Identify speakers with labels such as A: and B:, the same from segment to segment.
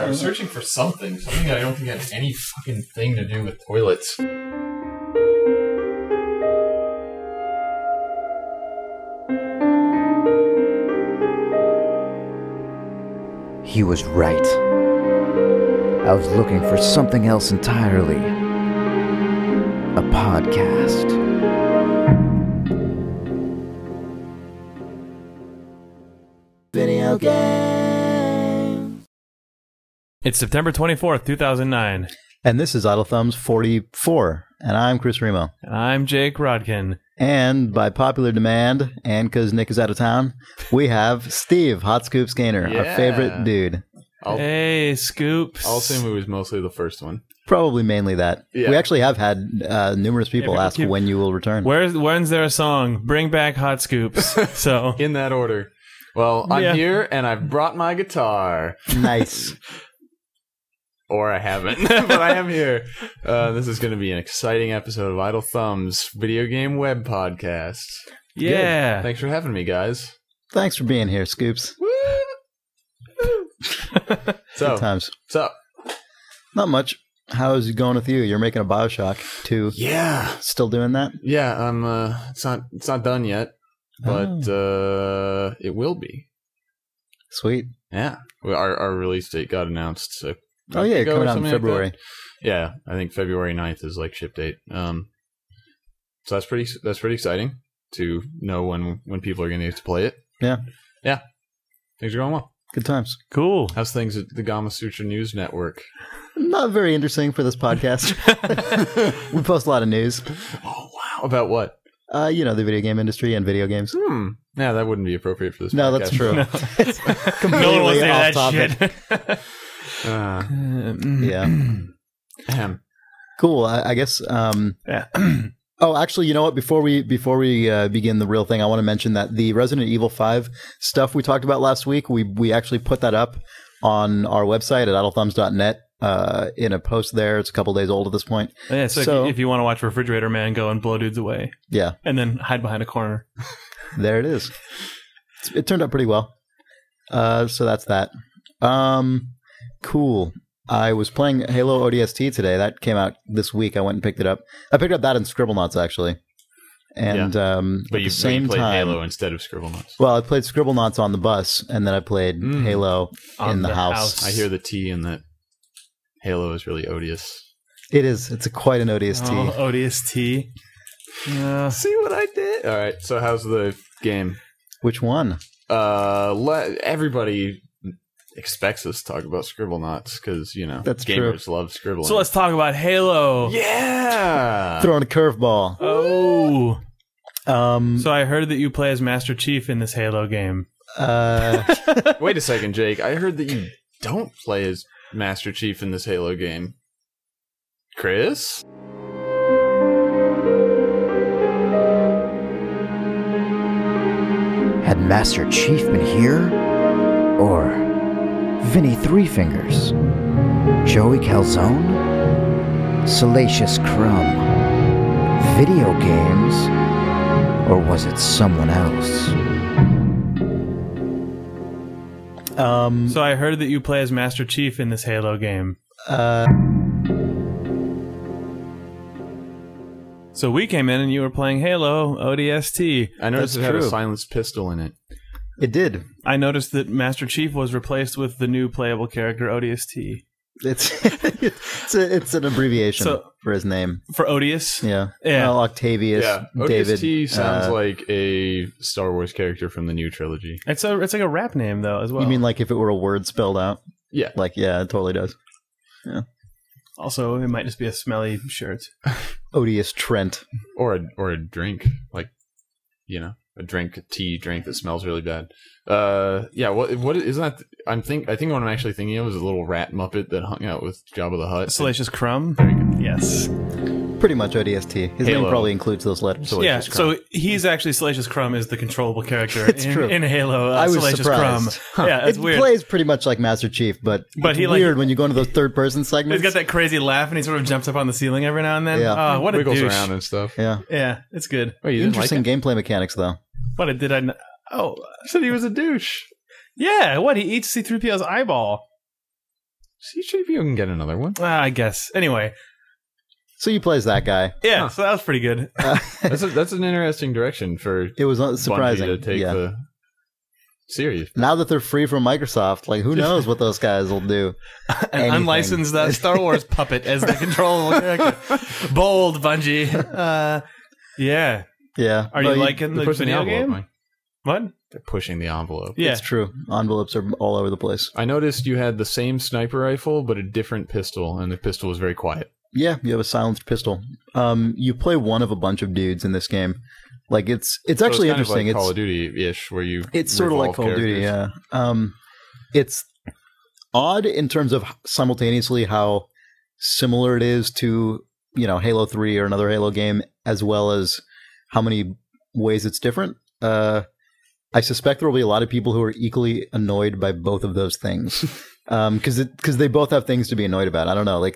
A: I was searching for something that I don't think had any fucking thing to do with toilets.
B: He was right. I was looking for something else entirely. A podcast. Video game.
C: It's September 24th, 2009.
D: And this is Idle Thumbs 44. And I'm Chris Remo.
C: And I'm Jake Rodkin.
D: And by popular demand, and because Nick is out of town, we have Steve, Hot Scoops Gainer, our favorite dude.
C: Hey, Scoops.
A: I'll assume it was mostly the first one.
D: Probably mainly that. Yeah. We actually have had numerous people ask when you will return.
C: When's there a song? Bring back Hot Scoops. So
A: in that order. Well, I'm here, and I've brought my guitar.
D: Nice.
A: Or I haven't, but I am here. This is going to be an exciting episode of Idle Thumbs video game web podcast.
C: Yeah.
A: Good. Thanks for having me, guys.
D: Thanks for being here, Scoops. Good times.
A: So,
D: not much. How's it going with you? You're making a BioShock 2.
A: Yeah.
D: Still doing that?
A: Yeah, it's not done yet, but it will be.
D: Sweet.
A: Yeah. Our release date got announced.
D: Coming out in February.
A: Like yeah, I think February 9th is like ship date. So that's pretty exciting to know when people are going to get to play it.
D: Yeah.
A: Yeah. Things are going well.
D: Good times.
C: Cool.
A: How's things at the Gama Sutra News Network?
D: Not very interesting for this podcast. We post a lot of news.
A: Oh, wow. About what?
D: The video game industry and video games.
A: Yeah, that wouldn't be appropriate for this podcast.
D: No, that's true.
C: No.
D: It's completely off topic.
C: Yeah.
D: Cool. I guess. Oh, actually, you know what? Before we begin the real thing, I want to mention that the Resident Evil 5 stuff we talked about last week, we actually put that up on our website at idlethumbs.net in a post there. It's a couple days old at this point.
C: Yeah, so if you want to watch Refrigerator Man go and blow dudes away.
D: Yeah.
C: And then hide behind a corner.
D: There it is. It turned out pretty well. So that's that. Cool. I was playing Halo ODST today. That came out this week. I went and picked it up. I picked up that in Scribblenauts, actually. And
A: but
D: at
A: you
D: the same
A: played
D: time,
A: Halo instead of Scribblenauts.
D: Well, I played Scribblenauts on the bus, and then I played Halo in the house.
A: I hear the T in that Halo is really odious.
D: It is. It's quite an ODST.
C: Oh, ODST.
A: See what I did? All right. So how's the game?
D: Which one?
A: Everybody expects us to talk about Scribblenauts because,
D: that's
A: gamers
D: true.
A: love scribbling.
C: So let's talk about Halo.
A: Yeah!
D: Throwing a curveball.
C: Oh.
D: So
C: I heard that you play as Master Chief in this Halo game.
A: Wait a second, Jake. I heard that you don't play as Master Chief in this Halo game. Chris?
B: Had Master Chief been here? Or Vinny Three Fingers? Joey Calzone? Salacious Crumb? Video games? Or was it someone else?
C: So I heard that you play as Master Chief in this Halo game. So we came in and you were playing Halo ODST.
A: I noticed it had a silenced pistol in it.
D: It did.
C: I noticed that Master Chief was replaced with the new playable character ODST.
D: It's an abbreviation for his name.
C: For Odious?
D: Yeah.
C: Well,
D: Octavius.
A: Yeah.
D: David.
A: ODST sounds like a Star Wars character from the new trilogy.
C: It's like a rap name though as well.
D: You mean like if it were a word spelled out?
A: Yeah.
D: It totally does. Yeah.
C: Also, it might just be a smelly shirt.
D: Odious Trent.
A: Or a drink. A tea drink that smells really bad. What isn't that? I think what I'm actually thinking of is a little rat muppet that hung out with Jabba the Hutt.
C: Salacious Crumb?
A: Very good.
C: Yes.
D: Pretty much ODST. His name probably includes those letters.
C: Salacious Crumb. So he's actually Salacious Crumb is the controllable character
D: true.
C: in Halo.
D: I was
C: Salacious
D: surprised.
C: Crumb. Yeah, it's weird.
D: It plays pretty much like Master Chief, but it's weird when you go into those third-person segments.
C: He's got that crazy laugh, and he sort of jumps up on the ceiling every now and then.
D: Yeah.
C: What a
A: Wiggles
C: douche.
A: around and stuff.
D: Yeah.
C: Yeah, it's good.
A: Wait, you didn't
D: Interesting
A: like it?
D: gameplay mechanics, though.
C: What did I not? Oh,
A: I said he was a douche.
C: yeah. What, he eats C-3PO's eyeball.
A: C-Shape, you can get another one.
C: I guess. Anyway.
D: So you play as that guy.
C: Yeah, so that was pretty good.
A: That's an interesting direction for
D: it was surprising
A: Bungie to take the series.
D: Now that they're free from Microsoft, like who knows what those guys will do.
C: An unlicensed Star Wars puppet as the controllable character. Bold, Bungie. Yeah.
D: Yeah.
C: Are you liking the video game? What?
A: They're pushing the envelope.
C: Yeah.
D: It's true. Envelopes are all over the place.
A: I noticed you had the same sniper rifle, but a different pistol, and the pistol was very quiet.
D: Yeah, you have a silenced pistol. You play one of a bunch of dudes in this game. Like it's actually
A: kind
D: interesting.
A: Of like Call of Duty-ish, where you
D: it's sort of like Call of Duty. Yeah. It's odd in terms of simultaneously how similar it is to Halo 3 or another Halo game, as well as how many ways it's different. I suspect there will be a lot of people who are equally annoyed by both of those things, because they both have things to be annoyed about. I don't know, like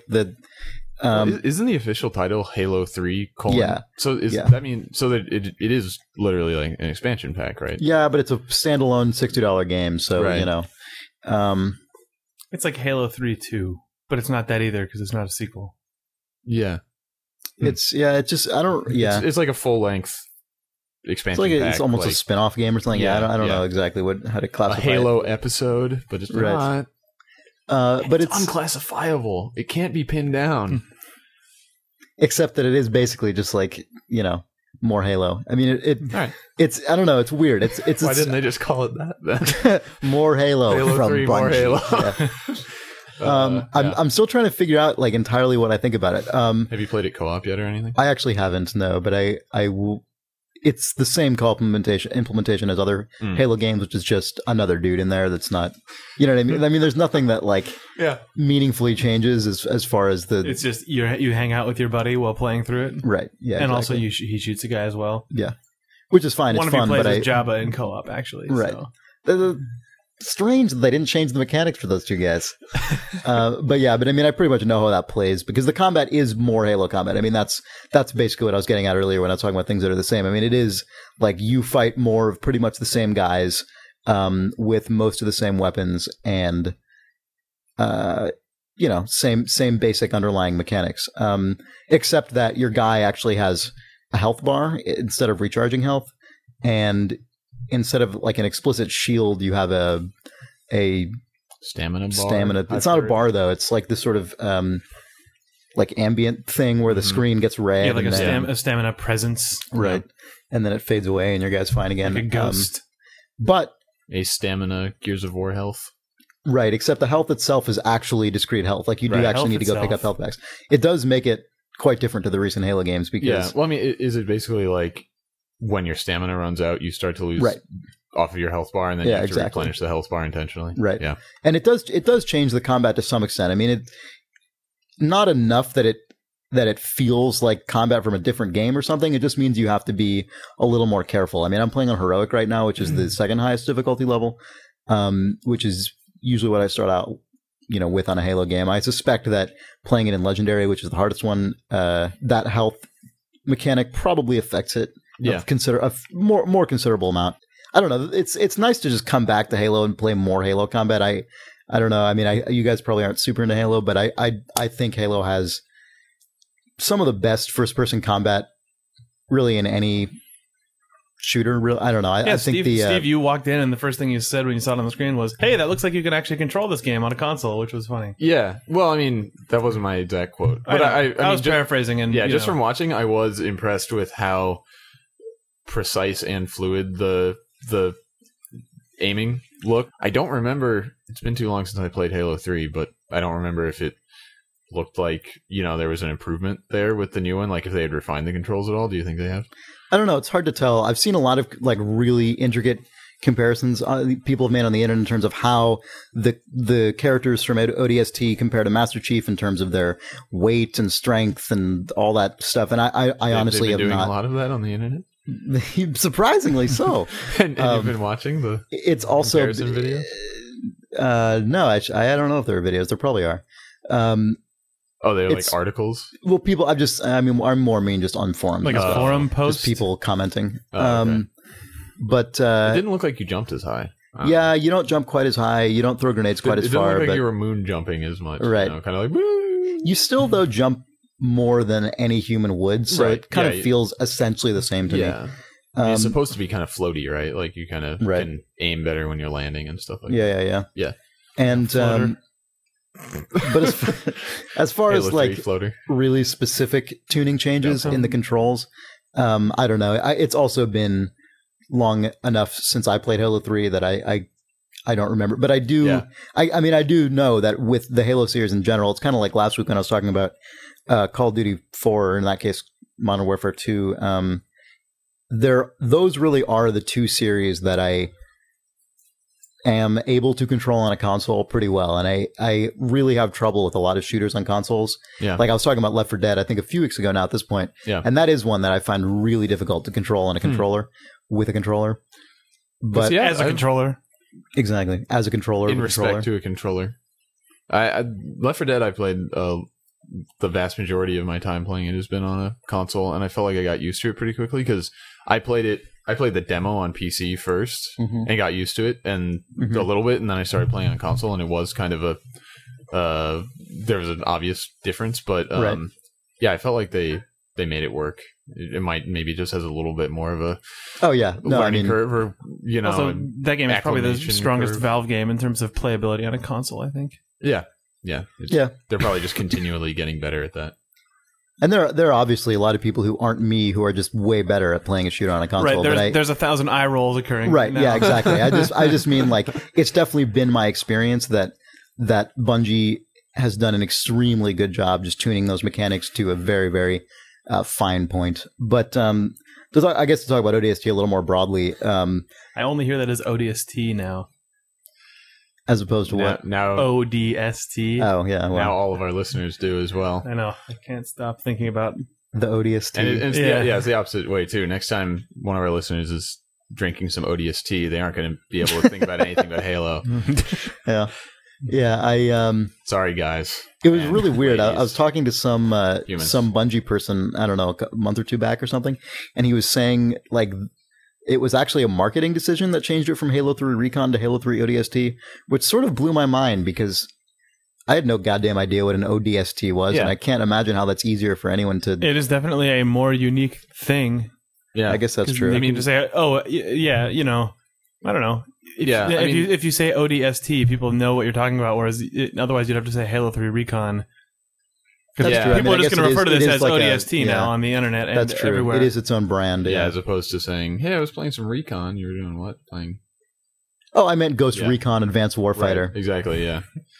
A: isn't the official title Halo 3?
D: Yeah.
A: So that mean so that it is literally like an expansion pack, right?
D: Yeah, but it's a standalone $60 game, so
A: right.
C: It's like Halo 3 2, but it's not that either because it's not a sequel.
A: Yeah.
D: It's It's
A: like a full length expansion pack.
D: It's almost a spin-off game or something. Yeah, I don't know exactly how to classify
A: a Halo episode, but it's not.
D: But it's
A: unclassifiable. It can't be pinned down.
D: Except that it is basically just like, more Halo. I mean,
A: right.
D: It's I don't know. It's weird. It's
A: why didn't they just call it that then?
D: More Halo from
A: 3,
D: Bungie.
A: More Halo.
D: Yeah. I'm still trying to figure out like entirely what I think about it.
A: Have you played it co-op yet or anything?
D: I actually haven't, no, but I will. It's the same co-op implementation as other Halo games, which is just another dude in there that's not, you know what I mean? I mean, there's nothing that like meaningfully changes as far as the.
C: It's just you hang out with your buddy while playing through it,
D: right? Yeah,
C: and also he shoots a guy as well.
D: Yeah, which is fine.
C: One
D: it's
C: of
D: fun,
C: you plays
D: but
C: as Jabba in co-op, actually.
D: Right.
C: So.
D: Strange that they didn't change the mechanics for those two guys. But I mean, I pretty much know how that plays because the combat is more Halo combat. I mean, that's basically what I was getting at earlier when I was talking about things that are the same. I mean, it is like you fight more of pretty much the same guys, with most of the same weapons and, same basic underlying mechanics. Except that your guy actually has a health bar instead of recharging health, and instead of like an explicit shield, you have a
A: stamina bar.
D: It's not a bar though. It's like this sort of like ambient thing where the screen gets red.
C: Yeah, like a stamina presence.
D: Right. And then it fades away and your guy's fine again.
C: Like a ghost.
D: But
A: a stamina Gears of War health.
D: Right, except the health itself is actually discrete health. Like you do actually need to go pick up health packs. It does make it quite different to the recent Halo games because...
A: Yeah, well, I mean, is it basically like when your stamina runs out, you start to lose off of your health bar, and then you have to replenish the health bar intentionally?
D: Right.
A: Yeah.
D: And it does change the combat to some extent. I mean, not enough that it feels like combat from a different game or something. It just means you have to be a little more careful. I mean, I'm playing on Heroic right now, which is the second highest difficulty level, which is usually what I start out, with on a Halo game. I suspect that playing it in Legendary, which is the hardest one, that health mechanic probably affects it.
A: Yeah.
D: A more considerable amount. I don't know. It's nice to just come back to Halo and play more Halo combat. I don't know. I mean, you guys probably aren't super into Halo, but I think Halo has some of the best first-person combat really in any shooter. I don't know. I think
C: Steve, you walked in and the first thing you said when you saw it on the screen was, "Hey, that looks like you can actually control this game on a console," which was funny.
A: Yeah. Well, I mean, that wasn't my exact quote, but I
C: was paraphrasing. And
A: just from watching, I was impressed with how precise and fluid the aiming looked. I don't remember. It's been too long since I played Halo 3, but I don't remember if it looked like there was an improvement there with the new one. Like if they had refined the controls at all. Do you think they have?
D: I don't know. It's hard to tell. I've seen a lot of like really intricate comparisons people have made on the internet in terms of how the characters from ODST compare to Master Chief in terms of their weight and strength and all that stuff. And I honestly have
A: doing
D: not
A: a lot of that on the internet.
D: Surprisingly so.
A: and you've been watching the
D: it's also
A: comparison videos?
D: No, I don't know if there are videos. There probably are.
A: They're like articles?
D: Well, people, I'm more mean just on forums.
C: Like a forum post?
D: Just people commenting.
A: Okay.
D: But
A: it didn't look like you jumped as high
D: Yeah, you don't jump quite as high. You don't throw grenades quite as
A: It doesn't
D: far.
A: look like
D: But
A: you were moon jumping as much.
D: Right.
A: Kind of like, woo!
D: you still, though, jump more than any human would. So
A: Right.
D: it kind
A: Yeah,
D: of feels essentially the same to me.
A: Yeah. It's supposed to be kind of floaty, right? Like you kind of
D: Right.
A: can aim better when you're landing and stuff like that.
D: Yeah.
A: Yeah.
D: And but as far
A: Halo
D: as
A: 3
D: like
A: floater.
D: really specific tuning changes in the controls, I don't know. It's also been long enough since I played Halo 3 that I don't remember. But I do.
A: Yeah.
D: I mean, I do know that with the Halo series in general, it's kind of like last week when I was talking about Call of Duty 4, or in that case, Modern Warfare 2. Those really are the two series that I am able to control on a console pretty well, and I really have trouble with a lot of shooters on consoles.
A: Yeah.
D: Like I was talking about Left 4 Dead, I think a few weeks ago now at this point.
A: Yeah.
D: And that is one that I find really difficult to control on a controller with a controller. But
A: Yeah,
C: as a controller.
D: exactly, as a controller,
A: in
D: with a
A: respect
D: controller.
A: to a controller. I Left 4 Dead, I played the vast majority of my time playing it has been on a console, and I felt like I got used to it pretty quickly because I played the demo on PC first and got used to it and a little bit, and then I started playing on console, and it was kind of there was an obvious difference, but
D: Right.
A: yeah, I felt like they made it work. It might maybe just has a little bit more of a
D: Oh yeah, no, I
A: learning
D: mean,
A: curve, or
C: Also, that game is probably the
A: acclimation
C: strongest
A: curve.
C: Valve game in terms of playability on a console, I think.
A: yeah.
D: Yeah.
A: They're probably just continually getting better at that.
D: and there are obviously a lot of people who aren't me who are just way better at playing a shooter on a console.
C: Right, there's 1,000 eye rolls occurring.
D: Right.
C: now.
D: Yeah, exactly. I just mean like it's definitely been my experience that Bungie has done an extremely good job just tuning those mechanics to a very, very fine point. But I guess to talk about ODST a little more broadly,
C: I only hear that as ODST now.
D: as opposed to what?
A: Now
C: ODST.
D: Oh yeah,
A: now
D: well,
A: all of our listeners do as well.
C: I know. I can't stop thinking about.
D: the ODST.
A: And it's
C: Yeah.
A: it's the opposite way too. Next time one of our listeners is drinking some ODST, they aren't going to be able to think about anything but Halo.
D: Yeah.
A: Sorry, guys.
D: It was
A: And
D: really weird. I
A: ladies.
D: was talking to some
A: Humans.
D: Bungie person, I don't know, a month or two back or something, and he was saying like it was actually a marketing decision that changed it from Halo 3 Recon to Halo 3 ODST, which sort of blew my mind because I had no goddamn idea what an ODST was,
A: Yeah.
D: and I can't imagine how that's easier for anyone to.
C: It is definitely a more unique thing.
A: Yeah,
D: I guess that's true.
C: I mean, to say, yeah, I don't know. If you say ODST, people know what you're talking about, whereas otherwise you'd have to say Halo 3 Recon.
D: That's
A: Yeah.
D: true. I
C: People
D: mean,
C: are
D: I
C: just
D: guess
C: going to refer to
D: it
C: this
D: is
C: as
D: like
C: ODST now on the internet and
D: That's true.
C: everywhere.
D: It is its own brand.
A: yeah.
D: Yeah.
A: As opposed to saying, "Hey, I was playing some Recon." You were doing what? Playing
D: Oh, I meant Ghost
A: Yeah.
D: Recon Advanced Warfighter.
A: Right, exactly. Yeah.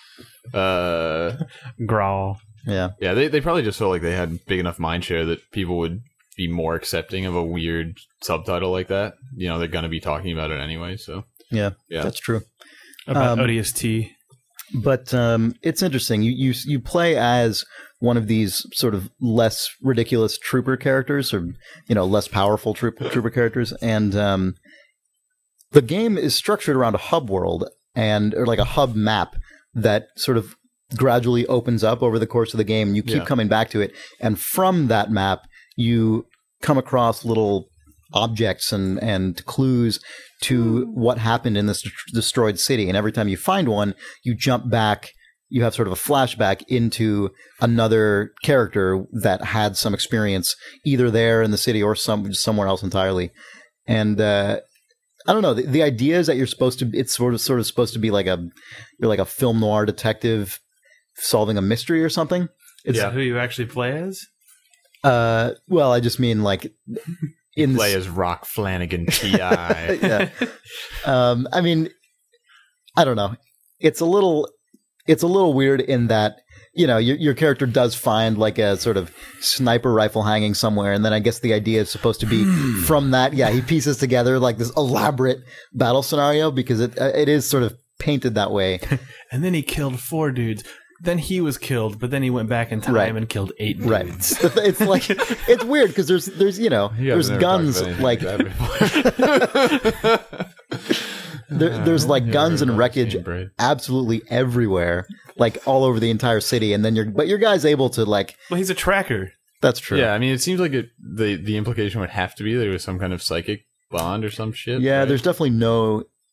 C: Growl.
D: Yeah.
A: Yeah. They probably just felt like they had big enough mindshare that people would be more accepting of a weird subtitle like that. They're going to be talking about it anyway. So
D: Yeah.
A: Yeah.
D: That's true.
C: About ODST.
D: But it's interesting. You play as one of these sort of less ridiculous trooper characters, or less powerful trooper characters, and the game is structured around a hub world or like a hub map that sort of gradually opens up over the course of the game. You keep
A: Yeah.
D: coming back to it, and from that map you come across little objects and clues to what happened in this destroyed city. And every time you find one, you jump back. You have sort of a flashback into another character that had some experience either there in the city or somewhere else entirely. And I don't know. The idea is that you're supposed to. It's sort of supposed to be like you're like a film noir detective solving a mystery or something.
C: Is
A: Yeah.
C: that who you actually play as?
D: Well, I just mean like in
A: play as Rock Flanagan Ti.
D: yeah. I mean, I don't know. It's a little weird in that your character does find like a sort of sniper rifle hanging somewhere, and then I guess the idea is supposed to be from that. Yeah, he pieces together like this elaborate battle scenario because it is sort of painted that way.
C: And then he killed 4 dudes. Then he was killed, but then he went back in time
D: Right.
C: and killed 8 dudes.
D: Right. It's like it's weird because there's
A: You guys
D: there's
A: never
D: guns
A: talked about
D: like
A: anything like that before.
D: there's like guns and
A: Never
D: wreckage
A: seen Braid.
D: absolutely everywhere, like all over the entire city, and then your guy's able to like.
C: Well, he's a tracker.
D: That's true.
A: Yeah, I mean, it seems like the implication would have to be there was some kind of psychic bond or some shit.
D: Yeah,
A: right?
D: there's definitely no.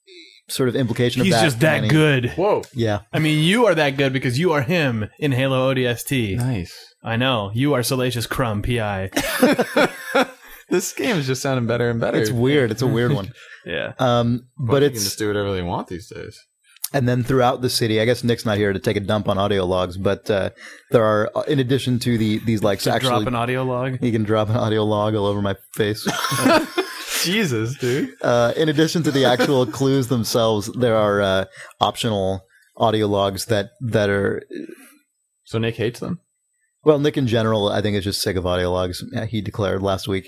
D: sort of implication of
C: He's
D: that.
C: He's just that good.
A: Whoa.
D: Yeah.
C: I mean, you are that good because you are him in Halo ODST.
A: Nice.
C: I know. You are Salacious Crumb, PI.
A: This game is just sounding better and better.
D: It's weird. It's a weird one.
C: Yeah.
D: But
A: you
D: it's
A: can just do whatever they want these days.
D: And then throughout the city, I guess Nick's not here to take a dump on audio logs, but there are, in addition to these like actually
C: drop an audio log.
D: You can drop an audio log all over my face.
A: Jesus, dude.
D: In addition to the actual clues themselves, there are optional audio logs that are.
A: So Nick hates them?
D: Well, Nick in general, I think, is just sick of audio logs. He declared last week.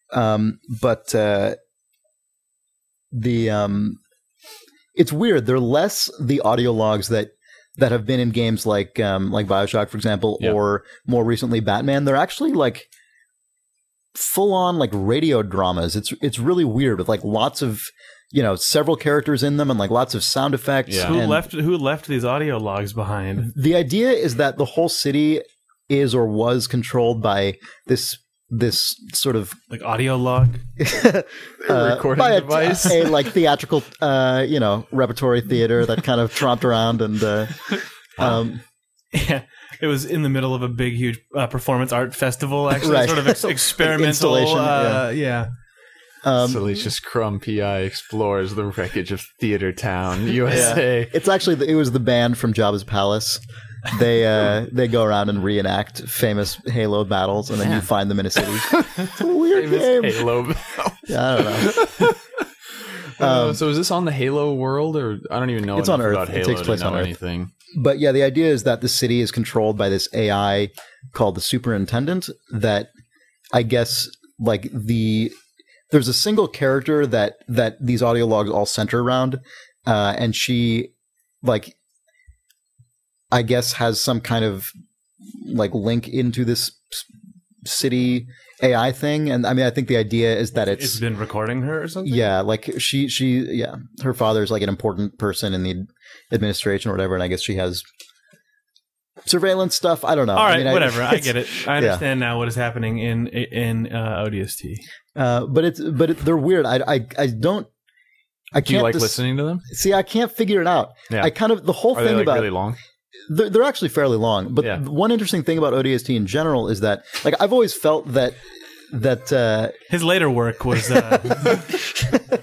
D: It's weird. They're less the audio logs that have been in games like BioShock, for example, or more recently Batman. They're actually like full on like radio dramas. It's really weird with like lots of several characters in them and like lots of sound effects.
A: Yeah.
C: Who left these audio logs behind?
D: The idea is that the whole city is or was controlled by this sort of
C: like audio log
A: recording device,
D: a like theatrical repertory theater that kind of tromped around and
C: yeah, it was in the middle of a big huge performance art festival, actually.
D: Right.
C: Sort of experimental
D: installation.
A: Salacious Crumb PI explores the wreckage of Theater Town, USA.
D: Yeah. It's actually it was the band from Jabba's Palace. They go around and reenact famous Halo battles, and then you find them in a city. It's a weird game.
A: Halo battle.
D: Yeah, I don't know.
A: So is this on the Halo world, or I don't even know
D: it's on Earth.
A: about Halo
D: it takes place on Earth.
A: Anything.
D: But yeah, the idea is that the city is controlled by this AI called the Superintendent. That I guess like there's a single character that these audio logs all center around, and she like. I guess has some kind of like link into this city AI thing, and I mean I think the idea is that it's
C: been recording her or something.
D: Yeah, like she her father's like an important person in the administration or whatever, and I guess she has surveillance stuff. I don't know.
C: All right, whatever.
D: I
C: get it. I understand now what is happening in ODST.
D: But they're weird. I don't. I can't.
A: Do you like listening to them?
D: See, I can't figure it out.
A: Yeah.
D: I kind of the whole
A: Are
D: thing
A: they
D: about
A: really long.
D: They're actually fairly long, but one interesting thing about ODST in general is that, like, I've always felt that
C: his later work was
A: the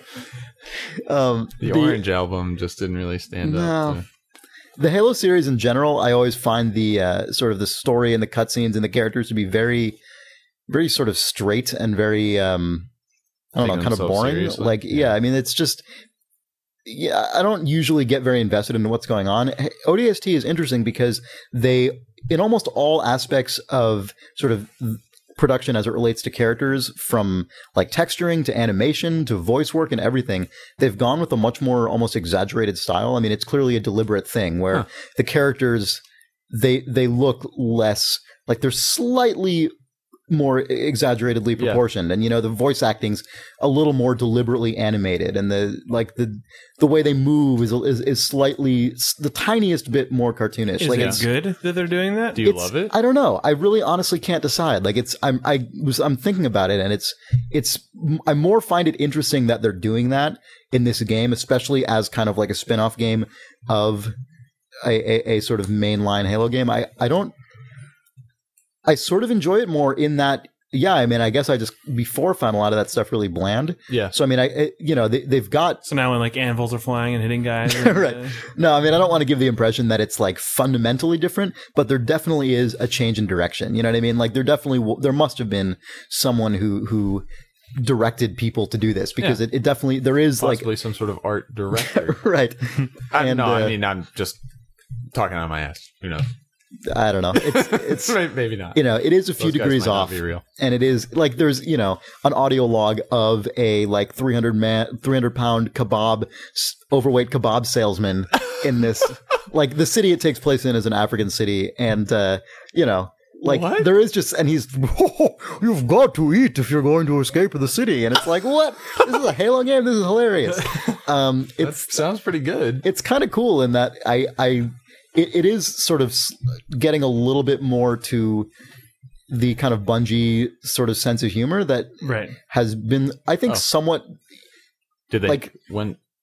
A: Orange album just didn't really stand up.
D: The Halo series in general, I always find the sort of the story and the cutscenes and the characters to be very, very sort of straight and very I don't know, kind of boring.
A: Seriously.
D: Like, I mean, it's just. Yeah, I don't usually get very invested in what's going on. ODST is interesting because they, in almost all aspects of sort of production as it relates to characters, from like texturing to animation to voice work and everything, they've gone with a much more almost exaggerated style. I mean, it's clearly a deliberate thing where the characters, they look less, like they're slightly more exaggerately proportioned, and the voice acting's a little more deliberately animated, and the way they move is slightly the tiniest bit more cartoonish.
C: Is it good that they're doing that?
A: Do you love it?
D: I don't know. I really honestly can't decide. Like I'm thinking about it, and I more find it interesting that they're doing that in this game, especially as kind of like a spin-off game of a sort of mainline Halo game. I sort of enjoy it more in that, I mean, I guess I just before found a lot of that stuff really bland.
A: Yeah.
D: So, I mean, they've got...
C: So now when like anvils are flying and hitting guys.
D: Right. No, I mean, I don't want to give the impression that it's like fundamentally different, but there definitely is a change in direction. You know what I mean? Like there must have been someone who directed people to do this, because it definitely, there is
A: possibly some sort of art director.
D: Right.
A: I mean, I'm just talking on my ass. Who knows?
D: I don't know. It's
A: maybe not.
D: It is a few degrees off,
A: be real.
D: And it is like there's an audio log of a like 300-pound overweight kebab salesman in this like the city it takes place in is an African city, and like what? There is just, and he's you've got to eat if you're going to escape the city, and it's like, what? This is a Halo game. This is hilarious.
A: It sounds pretty good.
D: It's kind of cool in that It is sort of getting a little bit more to the kind of Bungie sort of sense of humor that has been, I think, somewhat.
A: Did they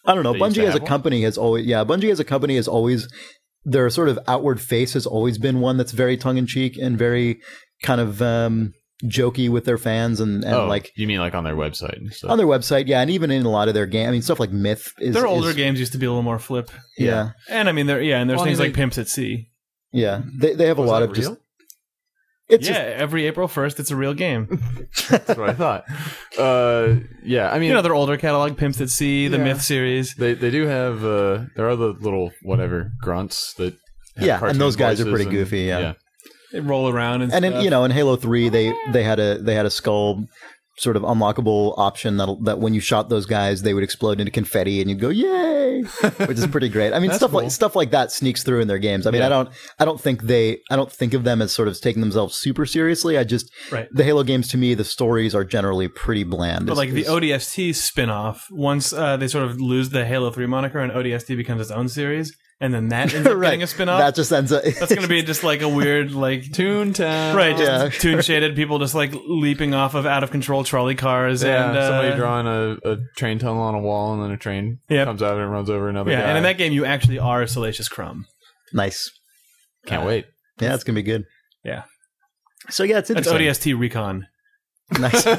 D: I don't know. Bungie as a company has always, their sort of outward face has always been one that's very tongue in cheek and very kind of jokey with their fans and like.
A: You mean like on their website and stuff?
D: On their website, yeah, and even in a lot of their games. I mean, stuff like Myth is.
C: Their older games used to be a little more flip.
D: Yeah,
C: and I mean, there's things like Pimps at Sea.
D: Yeah, they have a lot of
A: real?
C: Every April 1st, it's a real game.
A: That's what I thought. I mean,
C: their older catalog, Pimps at Sea, the Myth series.
A: They do have. There are the little whatever grunts that. Have
D: and those guys are pretty goofy. Yeah.
C: They roll around and
D: stuff.
C: And
D: in Halo 3, they had a skull sort of unlockable option that when you shot those guys, they would explode into confetti and you'd go yay, which is pretty great. I mean, stuff like that sneaks through in their games. I mean, I don't think of them as sort of taking themselves super seriously. The Halo games, to me, the stories are generally pretty bland.
C: But like the ODST spin-off, once they sort of lose the Halo 3 moniker and ODST becomes its own series, and then that ends up getting a spin-off.
D: That just ends up...
C: That's going to be just like a weird, like...
A: Toontown.
C: Right, just toon-shaded people just like leaping off of out-of-control trolley cars.
A: Yeah,
C: and
A: somebody drawing a train tunnel on a wall and then a train comes out and runs over another guy.
C: And in that game, you actually are Salacious Crumb.
D: Nice.
A: Can't wait.
D: Yeah, it's going to be good.
C: Yeah.
D: So yeah, it's interesting.
C: That's ODST Recon.
D: Nice.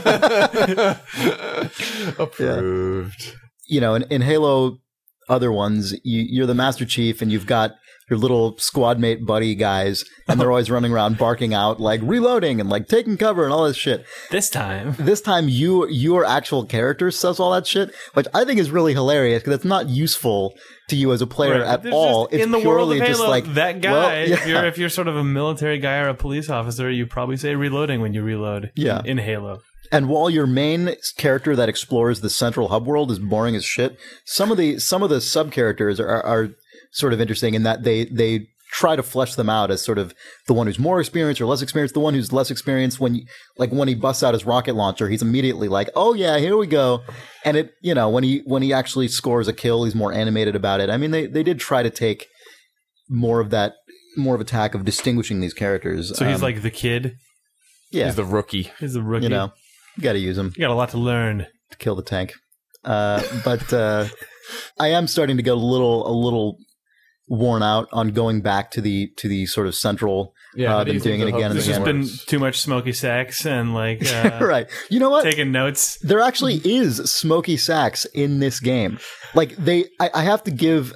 A: Approved.
D: Yeah. In Halo... other ones, you're the Master Chief and you've got your little squad mate buddy guys and they're always running around barking out like reloading and like taking cover and all this shit.
C: This time
D: your actual character says all that shit, which I think is really hilarious because it's not useful to you as a player at all. It's
C: in the
D: purely
C: world of
D: just
C: Halo,
D: like
C: that guy. If you're sort of a military guy or a police officer, you probably say reloading when you reload.
D: Yeah.
C: In Halo.
D: And while your main character that explores the central hub world is boring as shit, some of the sub characters are sort of interesting in that they try to flesh them out as sort of the one who's more experienced or less experienced. The one who's less experienced, when he busts out his rocket launcher, he's immediately like, "Oh yeah, here we go." And when he actually scores a kill, he's more animated about it. I mean, they did try to take more of a tack of distinguishing these characters.
C: So he's like the kid.
A: Yeah, he's the rookie.
D: You got to use them.
C: You got a lot to learn
D: to kill the tank. But I am starting to get a little worn out on going back to the sort of central hub and doing it again and again.
C: There's just been too much smoky sax and like
D: right. You know what?
C: Taking notes.
D: There actually is smoky sax in this game. Like I have to give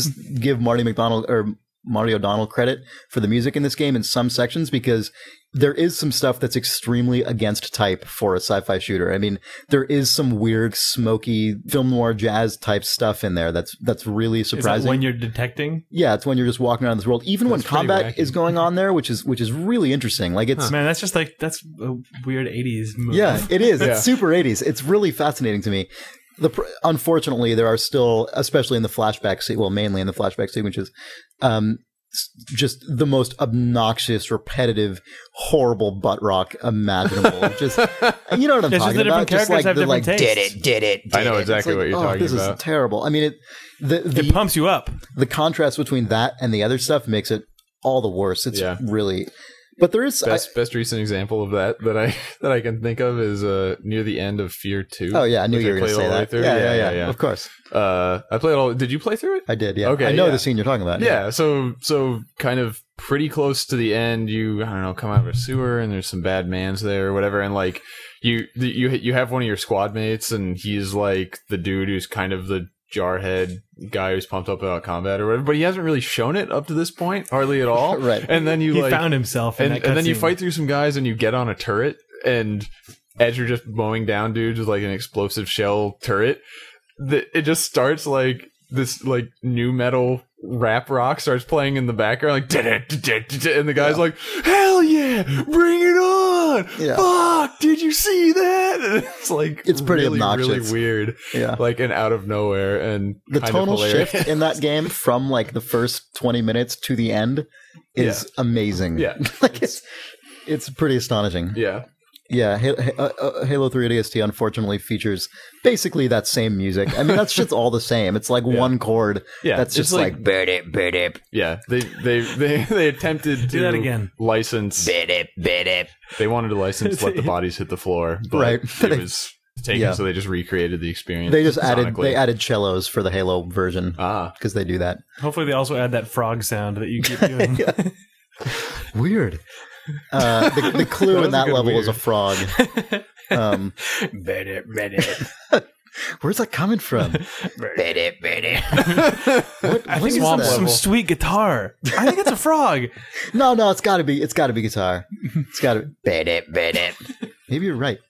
D: Marty O'Donnell credit for the music in this game in some sections because there is some stuff that's extremely against type for a sci-fi shooter. I mean, there is some weird, smoky film noir jazz type stuff in there that's really surprising.
C: Is that when you're detecting?
D: Yeah, it's when you're just walking around this world, even when combat is going on there, which is really interesting. Like it's
C: man, that's a weird 80s movie.
D: Yeah, it is. It's super 80s. It's really fascinating to me. Unfortunately, there are still, especially in the flashback, mainly in the flashback sequences, just the most obnoxious, repetitive, horrible butt rock imaginable. Just you know what I'm talking about?
C: Just like
D: the
C: like
D: did it.
A: I know exactly what you're talking about.
D: This is terrible. I mean,
C: it pumps you up.
D: The contrast between that and the other stuff makes it all the worse. It's really. But there is
A: best recent example of that I can think of is near the end of Fear 2.
D: Oh yeah, I knew you were going to say that. Yeah. Of course.
A: I played all. Did you play through it?
D: I did. Yeah.
A: Okay.
D: I know the scene you're talking about.
A: Yeah. So kind of pretty close to the end. You come out of a sewer and there's some bad mans there or whatever, and like you have one of your squad mates and he's like the dude who's kind of the jarhead guy who's pumped up about combat or whatever, but he hasn't really shown it up to this point hardly at all.
D: Right.
A: And then he
C: found himself
A: and then you fight through some guys and you get on a turret, and as you're just mowing down dudes with like an explosive shell turret, it just starts like this like new metal rap rock starts playing in the background, like and the guy's like, hell yeah, bring it on. Fuck, did you see that? And it's like
D: it's pretty
A: really,
D: obnoxious,
A: really weird, like and out of nowhere. And
D: the tonal shift in that game from like the first 20 minutes to the end is amazing. Like it's pretty astonishing. Halo 3 ODST unfortunately features basically that same music. I mean, that shit's all the same. It's like one chord. That's just like bidip.
A: Yeah, they attempted to
C: do that again.
A: License
B: bidip.
A: They wanted to license "Let the Bodies Hit the Floor," but
D: right?
A: It was taken, so they just recreated the experience.
D: They just added cellos for the Halo version because they do that.
C: Hopefully, they also add that frog sound that you keep doing.
D: Weird. The clue in that level is a frog. Where's that coming from?
C: I think it's some sweet guitar. I think it's a frog.
D: No, it's got to be guitar. It's got to be. Maybe you're right.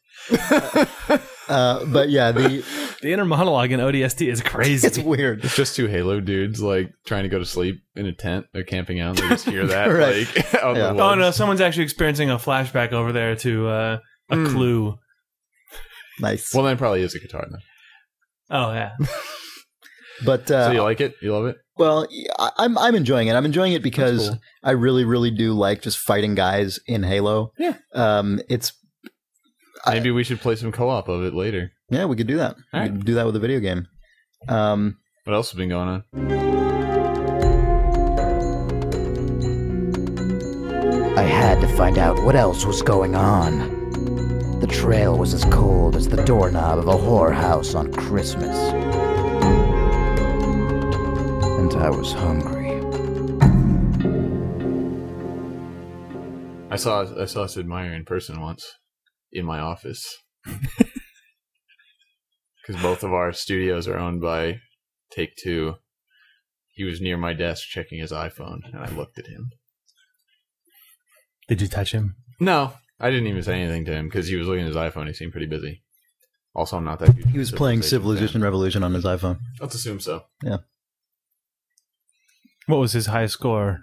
D: But yeah, the
C: inner monologue in ODST is crazy.
D: It's weird.
A: It's just two Halo dudes like trying to go to sleep in a tent. They're camping out. And they just hear that.
D: Right.
A: Like, out the woods.
C: Oh no, someone's actually experiencing a flashback over there to a clue.
D: Nice.
A: Well, then it probably is a guitar then.
C: Oh yeah.
D: But
A: so you like it? You love it?
D: Well, I'm enjoying it. I'm enjoying it because cool. I really, really do like just fighting guys in Halo.
A: Yeah.
D: It's
A: maybe we should play some co-op of it later.
D: Yeah, we could do that. We could do that with a video game.
A: What else has been going on?
B: I had to find out what else was going on. The trail was as cold as the doorknob of a whorehouse on Christmas. And I was hungry.
A: I saw Sid Meier in person once in my office. Because both of our studios are owned by Take-Two. He was near my desk checking his iPhone, and I looked at him.
C: Did you touch him?
A: No. I didn't even say anything to him because he was looking at his iPhone. He seemed pretty busy. Also, I'm not that huge.
D: He was playing Civilization Revolution on his iPhone.
A: Let's assume so.
D: Yeah.
C: What was his high score?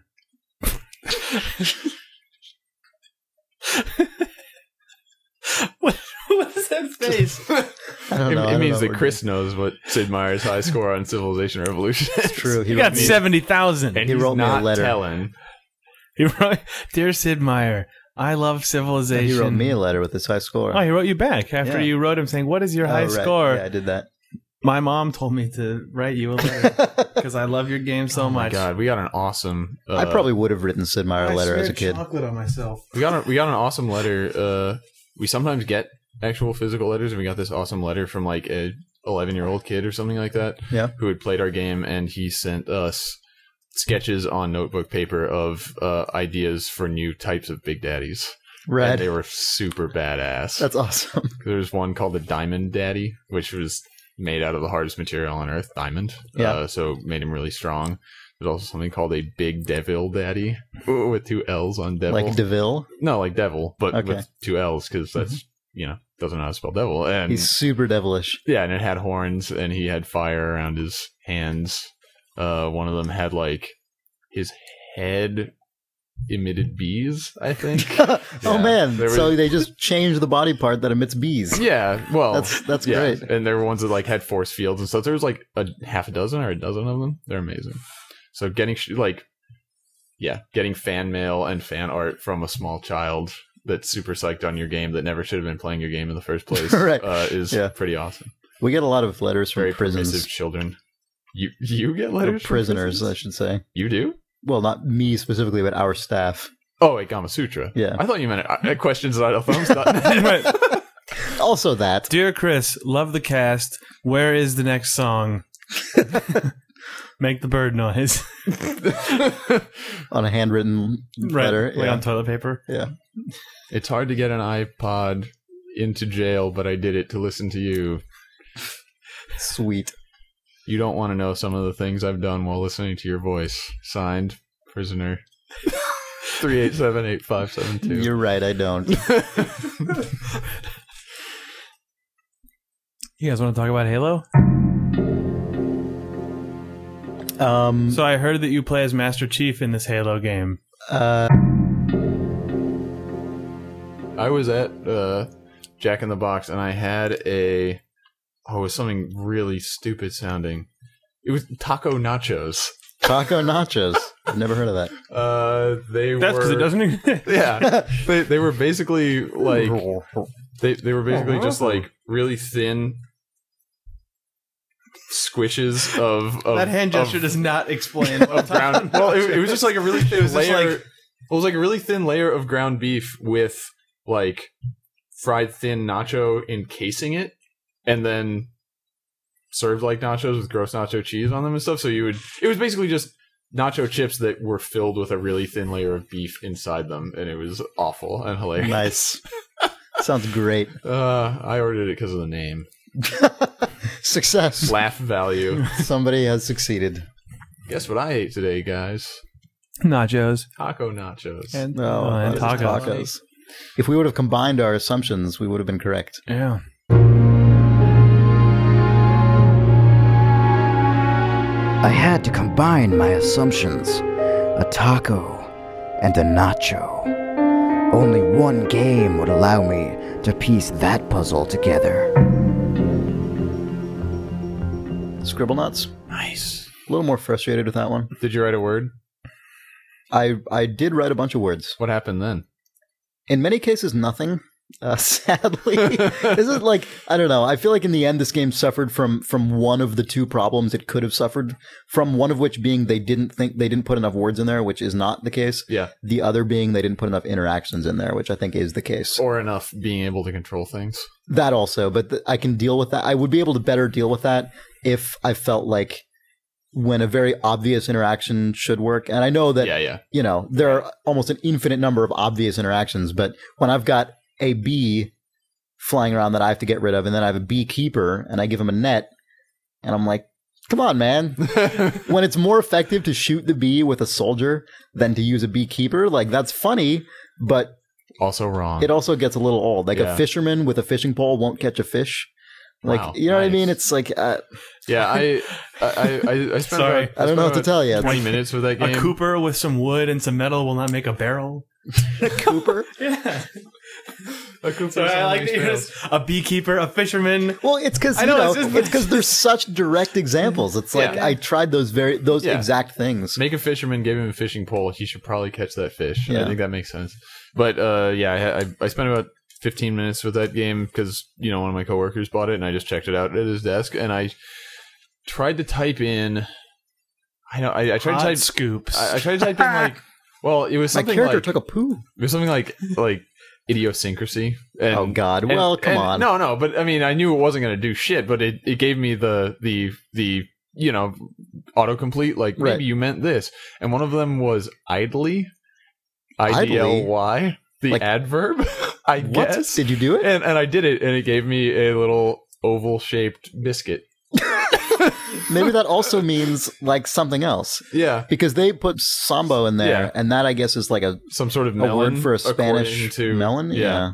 C: What is that face?
D: I don't know.
A: It means that Chris knows what Sid Meier's high score on Civilization Revolution is.
D: It's true.
C: He got 70,000.
A: And he wrote me a letter. Telling.
C: He wrote, "Dear Sid Meier, I love Civilization."
D: He wrote me a letter with his high score.
C: Oh, he wrote you back after you wrote him saying, "What is your high score?"
D: Yeah, I did that.
C: My mom told me to write you a letter because I love your game so much.
A: Oh my God, we got an awesome.
D: I probably would have written Sid Meier a letter as a kid.
C: Chocolate on myself.
A: We got an awesome letter. We sometimes get actual physical letters, and we got this awesome letter from like a 11-year-old kid or something like that.
D: Yeah,
A: who had played our game, and he sent us sketches on notebook paper of ideas for new types of Big Daddies.
D: Right.
A: And they were super badass.
D: That's awesome.
A: There's one called the Diamond Daddy, which was made out of the hardest material on Earth, diamond.
D: Yeah.
A: So made him really strong. There's also something called a Big Devil Daddy with 2 L's on devil.
D: Like DeVille?
A: No, like devil, but with 2 L's because that's, doesn't know how to spell devil. And
D: he's super devilish.
A: Yeah, and it had horns and he had fire around his hands. One of them had like his head emitted bees, I think.
D: Oh man! So they just changed the body part that emits bees.
A: Yeah, well,
D: that's great.
A: And there were ones that like had force fields and stuff. There was like a half a dozen or a dozen of them. They're amazing. So getting fan mail and fan art from a small child that's super psyched on your game that never should have been playing your game in the first place
D: right.
A: Is pretty awesome.
D: We get a lot of letters from
A: very
D: prisons.
A: Permissive children. You get letters from
D: prisoners, I should say.
A: You do?
D: Well, not me specifically, but our staff.
A: Oh, at Gamasutra.
D: Yeah.
A: I thought you meant questions@thumbs.net.
D: Also that.
C: Dear Chris, love the cast. Where is the next song? Make the bird noise.
D: On a handwritten letter.
C: Like on toilet paper.
D: Yeah.
A: It's hard to get an iPod into jail, but I did it to listen to you.
D: Sweet.
A: You don't want to know some of the things I've done while listening to your voice. Signed, Prisoner 3878572.
D: You're right, I don't.
C: You guys want to talk about Halo? So I heard that you play as Master Chief in this Halo game.
A: I was at Jack in the Box and I had it was something really stupid sounding. It was taco nachos.
D: Taco nachos. I've never heard of that.
C: That's because it doesn't exist.
A: Yeah. They were basically like they were basically just like really thin squishes of
C: that hand gesture does not explain what
A: ground. Well, it was just like a really thin layer. It was like a really thin layer of ground beef with like fried thin nacho encasing it. and then served like nachos with gross nacho cheese on them and stuff. So it was basically just nacho chips that were filled with a really thin layer of beef inside them, and it was awful and hilarious.
D: Nice. Sounds great.
A: I ordered it because of the name.
D: Success.
A: Laugh value.
D: Somebody has succeeded.
A: Guess what I ate today, guys?
C: Nachos.
A: Taco nachos.
C: And
D: tacos. If we would have combined our assumptions, we would have been correct.
C: Yeah.
B: I had to combine my assumptions. A taco and a nacho. Only one game would allow me to piece that puzzle together.
D: Scribblenauts.
A: Nice.
D: A little more frustrated with that one.
A: Did you write a word?
D: I did write a bunch of words.
A: What happened then?
D: In many cases, nothing. Sadly, this is like, I don't know. I feel like in the end, this game suffered from one of the two problems it could have suffered from. One of which being they didn't put enough words in there, which is not the case.
A: Yeah.
D: The other being they didn't put enough interactions in there, which I think is the case.
A: Or enough being able to control things.
D: That also, but I can deal with that. I would be able to better deal with that if I felt like when a very obvious interaction should work. And I know that, you know, there are almost an infinite number of obvious interactions, but when I've got a bee flying around that I have to get rid of, and then I have a beekeeper and I give him a net, and I'm like, come on, man. When it's more effective to shoot the bee with a soldier than to use a beekeeper, like, that's funny, but
A: also wrong.
D: It also gets a little old. Like a fisherman with a fishing pole won't catch a fish. Like, wow, you know what I mean? It's like,
A: yeah, I spent
C: Sorry.
D: I don't know what to tell you.
A: 20 minutes with that game.
C: A cooper with some wood and some metal will not make a barrel.
D: A cooper?
C: Yeah. A cooper. So I like a beekeeper, a fisherman.
D: Well, it's because it's because there's such direct examples. It's like I tried those exact things.
A: Make a fisherman, give him a fishing pole. He should probably catch that fish. Yeah. I think that makes sense. But I spent about 15 minutes with that game because, you know, one of my coworkers bought it and I just checked it out at his desk and I tried to type in. I tried to type
C: scoops.
A: I tried to type in like. Well, it was something.
D: My character
A: like,
D: took a poo.
A: It was something like idiosyncrasy. And,
D: oh God! Well, come on.
A: No, but I mean, I knew it wasn't going to do shit, but it gave me the you know, autocomplete. Like maybe you meant this, and one of them was idly, IDLY, the like, adverb. I guess.
D: Did you do it?
A: And I did it, and it gave me a little oval shaped biscuit.
D: Maybe that also means like something else.
A: Yeah.
D: Because they put sambo in there, and that I guess is like some
A: sort of melon,
D: word for a Spanish melon.
A: Yeah.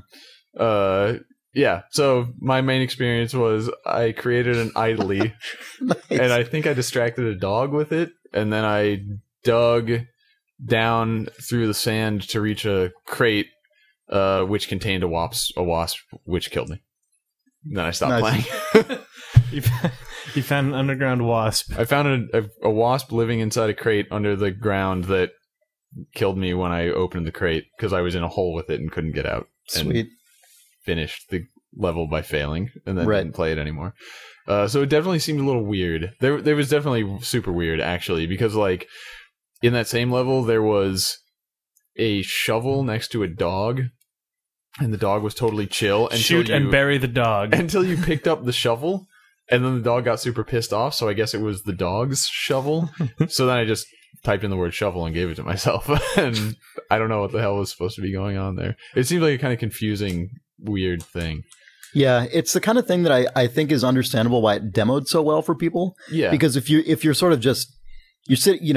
A: Yeah. So my main experience was I created an idly, nice. And I think I distracted a dog with it, and then I dug down through the sand to reach a crate, which contained a wasp, which killed me. And then I stopped playing.
C: You found an underground wasp.
A: I found a wasp living inside a crate under the ground that killed me when I opened the crate because I was in a hole with it and couldn't get out.
D: Sweet.
A: And finished the level by failing and then didn't play it anymore. So it definitely seemed a little weird. There was definitely super weird, actually, because like in that same level, there was a shovel next to a dog. And the dog was totally chill.
C: Shoot and bury the dog.
A: Until you picked up the shovel. And then the dog got super pissed off, so I guess it was the dog's shovel. So then I just typed in the word shovel and gave it to myself. And I don't know what the hell was supposed to be going on there. It seemed like a kind of confusing, weird thing.
D: Yeah, it's the kind of thing that I think is understandable why it demoed so well for people.
A: Yeah.
D: Because if you're sort of just you're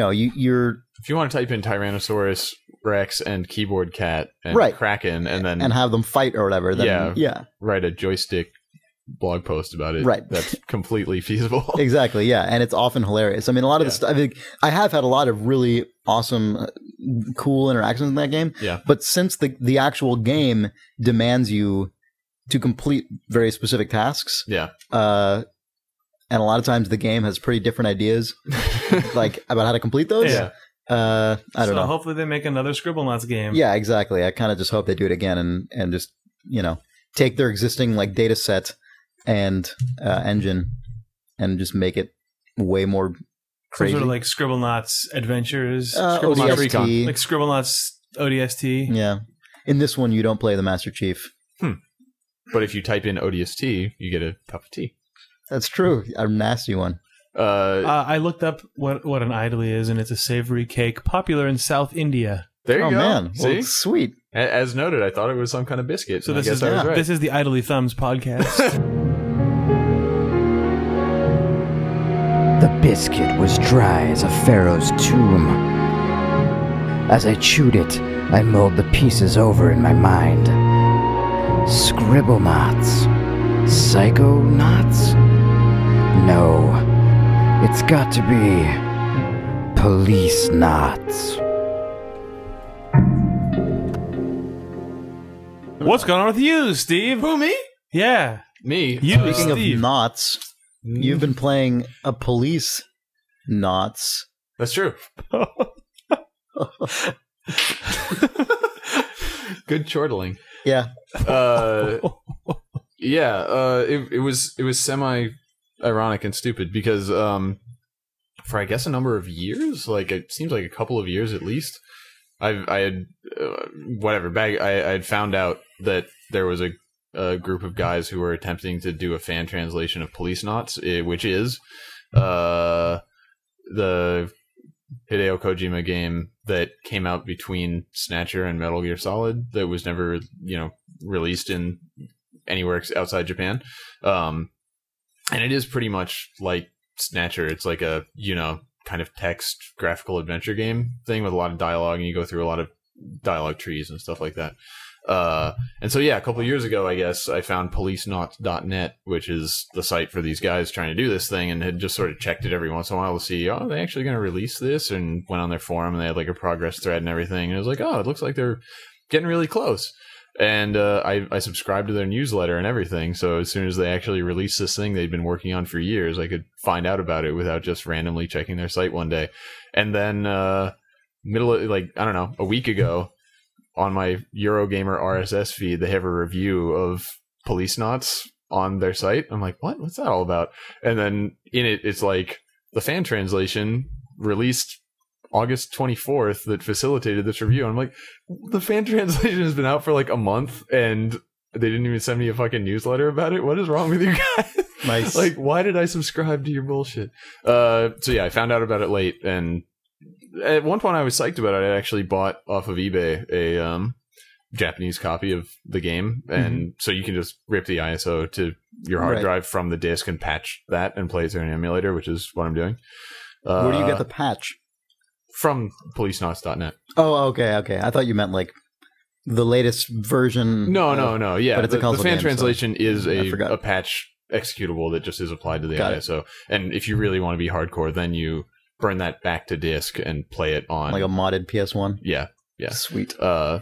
A: if you want to type in Tyrannosaurus Rex and keyboard cat and Kraken and
D: have them fight or whatever, then
A: write a joystick blog post about it.
D: Right.
A: That's completely feasible.
D: Exactly. Yeah. And it's often hilarious. I mean, a lot of the stuff, I think I have had a lot of really awesome, cool interactions in that game.
A: Yeah.
D: But since the actual game demands you to complete very specific tasks.
A: Yeah.
D: And a lot of times the game has pretty different ideas like about how to complete those.
A: Yeah.
D: I don't know.
C: Hopefully they make another Scribblenauts game.
D: Yeah, exactly. I kind of just hope they do it again and just, you know, take their existing like data set and engine and just make it way more crazy.
C: Some sort of like Scribblenauts Adventures,
D: ODST.
C: like Scribblenauts ODST.
D: Yeah. In this one, you don't play the Master Chief.
A: But if you type in ODST, you get a cup of tea.
D: That's true. A nasty one.
C: I looked up what an idli is, and it's a savory cake popular in South India.
A: There you go.
D: Man.
A: See?
D: Well, sweet.
A: As noted, I thought it was some kind of biscuit.
C: So this is the Idly Thumbs podcast.
B: The biscuit was dry as a pharaoh's tomb. As I chewed it, I mulled the pieces over in my mind. Scribble knots? Psycho knots? No, it's got to be police knots.
C: What's going on with you, Steve?
A: Who, me?
C: Yeah.
A: Me.
C: You,
D: Speaking
C: Steve.
D: of knots, you've been playing a police knots.
A: That's true. Good chortling.
D: Yeah.
A: It was semi ironic and stupid because for I guess a number of years, like it seems like a couple of years at least, I had found out that there was a group of guys who were attempting to do a fan translation of Police Knots, which is the Hideo Kojima game that came out between Snatcher and Metal Gear Solid that was never, released in anywhere outside Japan. And it is pretty much like Snatcher. It's like a, kind of text graphical adventure game thing with a lot of dialogue, and you go through a lot of dialogue trees and stuff like that. And so, a couple of years ago, I guess, I found policeknots.net, which is the site for these guys trying to do this thing, and had just sort of checked it every once in a while to see, are they actually going to release this? And went on their forum, and they had like a progress thread and everything. And it was like, it looks like they're getting really close. And I subscribed to their newsletter and everything. So as soon as they actually released this thing they'd been working on for years, I could find out about it without just randomly checking their site one day. And then a week ago, on my Eurogamer RSS feed, they have a review of Police Knots on their site. I'm like, what? What's that all about? And then in it, it's like the fan translation released August 24th that facilitated this review. And I'm like, the fan translation has been out for like a month and they didn't even send me a fucking newsletter about it. What is wrong with you guys?
D: Nice.
A: Like, why did I subscribe to your bullshit? I found out about it late, and at one point I was psyched about it. I actually bought off of eBay a Japanese copy of the game, and so you can just rip the ISO to your hard drive from the disc and patch that and play it through an emulator, which is what I'm doing.
D: Where do you get the patch?
A: From policeknots.net.
D: Oh, okay. I thought you meant like the latest version.
A: No. Yeah,
D: but it's a
A: the fan
D: game,
A: translation
D: so
A: is a patch executable that just is applied to the ISO. And if you really want to be hardcore, then you burn that back to disk and play it on
D: like a modded PS1.
A: Yeah.
D: Sweet.
A: And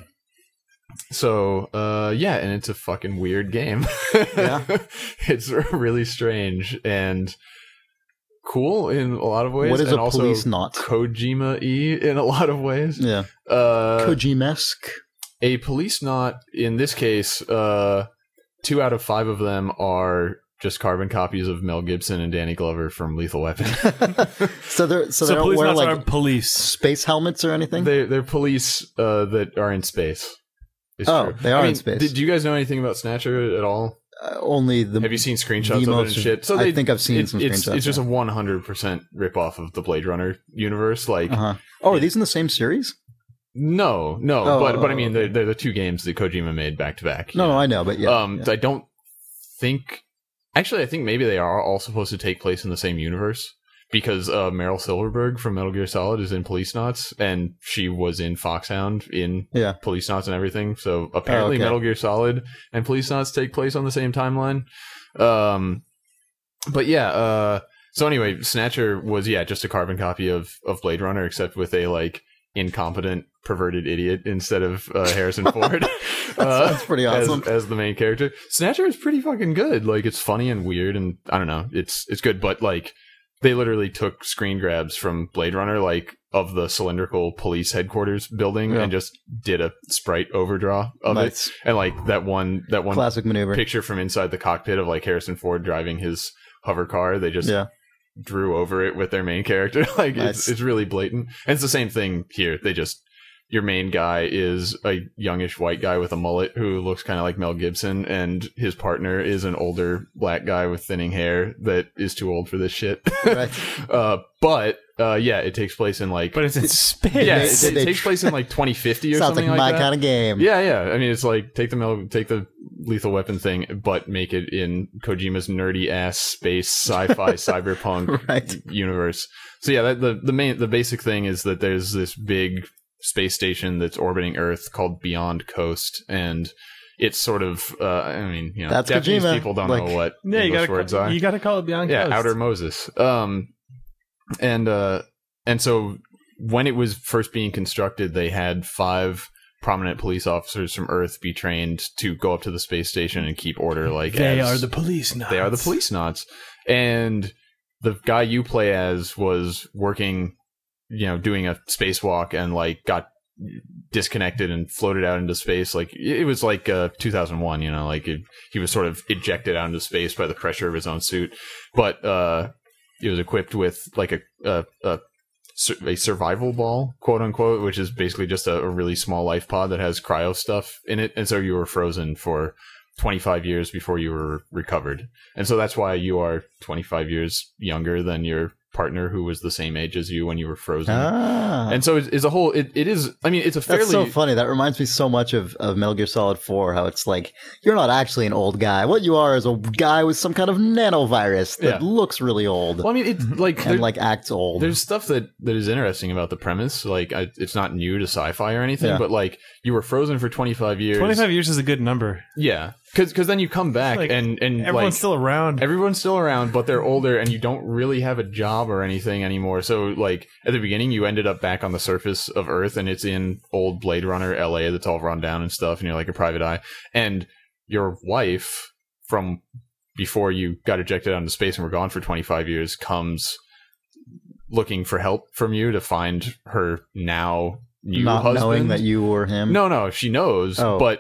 A: it's a fucking weird game.
D: Yeah.
A: It's really strange and cool in a lot of ways.
D: What is
A: and
D: a
A: also
D: police knot?
A: Kojima-y in a lot of ways.
D: Yeah. Kojima-esque.
A: A police knot, in this case, 2 out of 5 of them are just carbon copies of Mel Gibson and Danny Glover from Lethal Weapon.
D: so they don't
C: police
D: wear
C: knots
D: like
C: aren't police
D: space helmets or anything?
A: They're police that are in space. It's true.
D: They are in space.
A: Did you guys know anything about Snatcher at all?
D: Only the.
A: Have you seen screenshots of it and shit?
D: So I think I've seen some screenshots.
A: It's just a 100% ripoff of the Blade Runner universe. Like,
D: Oh, are these in the same series?
A: No, but I mean, they're the 2 games that Kojima made back to back.
D: No, I know, but yeah.
A: I don't think. Actually, I think maybe they are all supposed to take place in the same universe because Meryl Silverberg from Metal Gear Solid is in Police Knots, and she was in Foxhound in Police Knots and everything. So apparently, Metal Gear Solid and Police Knots take place on the same timeline. So anyway, Snatcher was just a carbon copy of Blade Runner, except with a like incompetent, perverted idiot instead of Harrison Ford.
D: That's pretty awesome.
A: As the main character. Snatcher is pretty fucking good. Like, it's funny and weird, and I don't know, it's good, but like they literally took screen grabs from Blade Runner, like of the cylindrical police headquarters building, and just did a sprite overdraw of it. And like that one
D: classic maneuver
A: picture from inside the cockpit of like Harrison Ford driving his hover car, they just drew over it with their main character. Like, it's really blatant. And it's the same thing here. They just your main guy is a youngish white guy with a mullet who looks kind of like Mel Gibson, and his partner is an older black guy with thinning hair that is too old for this shit. Right. But it takes place in like...
C: But it's in space.
A: Yeah, it takes place in like 2050 or something like that.
D: Sounds like my kind of game.
A: Yeah. I mean, it's like take the Lethal Weapon thing, but make it in Kojima's nerdy-ass space sci-fi cyberpunk universe. So yeah, the basic thing is that there's this big space station that's orbiting Earth called Beyond Coast, and it's sort of that's Japanese Kojima. People don't know what English words are.
C: You gotta call it Beyond Coast.
A: Yeah, Outer Moses. And so when it was first being constructed, they had 5 prominent police officers from Earth be trained to go up to the space station and keep order. Like
C: they are the police knots.
A: They are the police knots. And the guy you play as was working, doing a spacewalk and like got disconnected and floated out into space. Like it was like 2001, he was sort of ejected out into space by the pressure of his own suit. But it was equipped with like a survival ball, quote unquote, which is basically just a really small life pod that has cryo stuff in it. And so you were frozen for 25 years before you were recovered. And so that's why you are 25 years younger than your partner who was the same age as you when you were frozen. And so it's a whole, it is, I mean, it's a fairly...
D: That's so funny. That reminds me so much of Metal Gear Solid 4, how it's like, you're not actually an old guy. What you are is a guy with some kind of nanovirus that looks really old.
A: Well, I mean, it's like...
D: And like acts old.
A: There's stuff that is interesting about the premise. Like, it's not new to sci-fi or anything, but like, you were frozen for 25 years.
C: 25 years is a good number.
A: Yeah. Because then you come back like, and
C: everyone's
A: like,
C: still around.
A: Everyone's still around, but they're older and you don't really have a job or anything anymore. So like at the beginning, you ended up back on the surface of Earth and it's in old Blade Runner LA that's all run down and stuff. And you're like a private eye. And your wife from before you got ejected out into space and were gone for 25 years comes looking for help from you to find her now new husband. Not
D: knowing that you were him?
A: No, she knows, but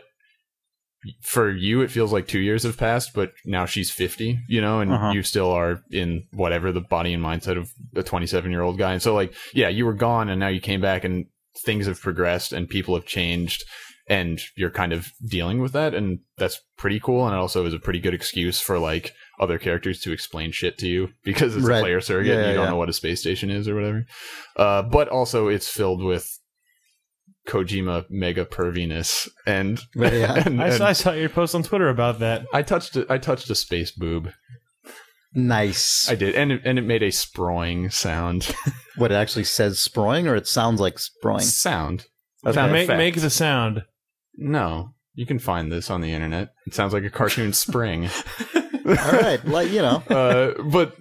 A: for you, it feels like 2 years have passed, but now she's 50, and you still are in whatever the body and mindset of a 27-year-old guy. And so, like, yeah, you were gone and now you came back and things have progressed and people have changed and you're kind of dealing with that. And that's pretty cool. And it also is a pretty good excuse for, like, other characters to explain shit to you because it's a player surrogate and you don't know what a space station is or whatever. But also it's filled with Kojima mega perviness and
C: I saw your post on Twitter about that.
A: I touched a space boob.
D: Nice.
A: I did, and it made a sproing sound.
D: What, it actually says sproing, or it sounds like sproing?
A: Sound.
C: Make the sound.
A: No, you can find this on the internet. It sounds like a cartoon spring.
D: All right, like
A: but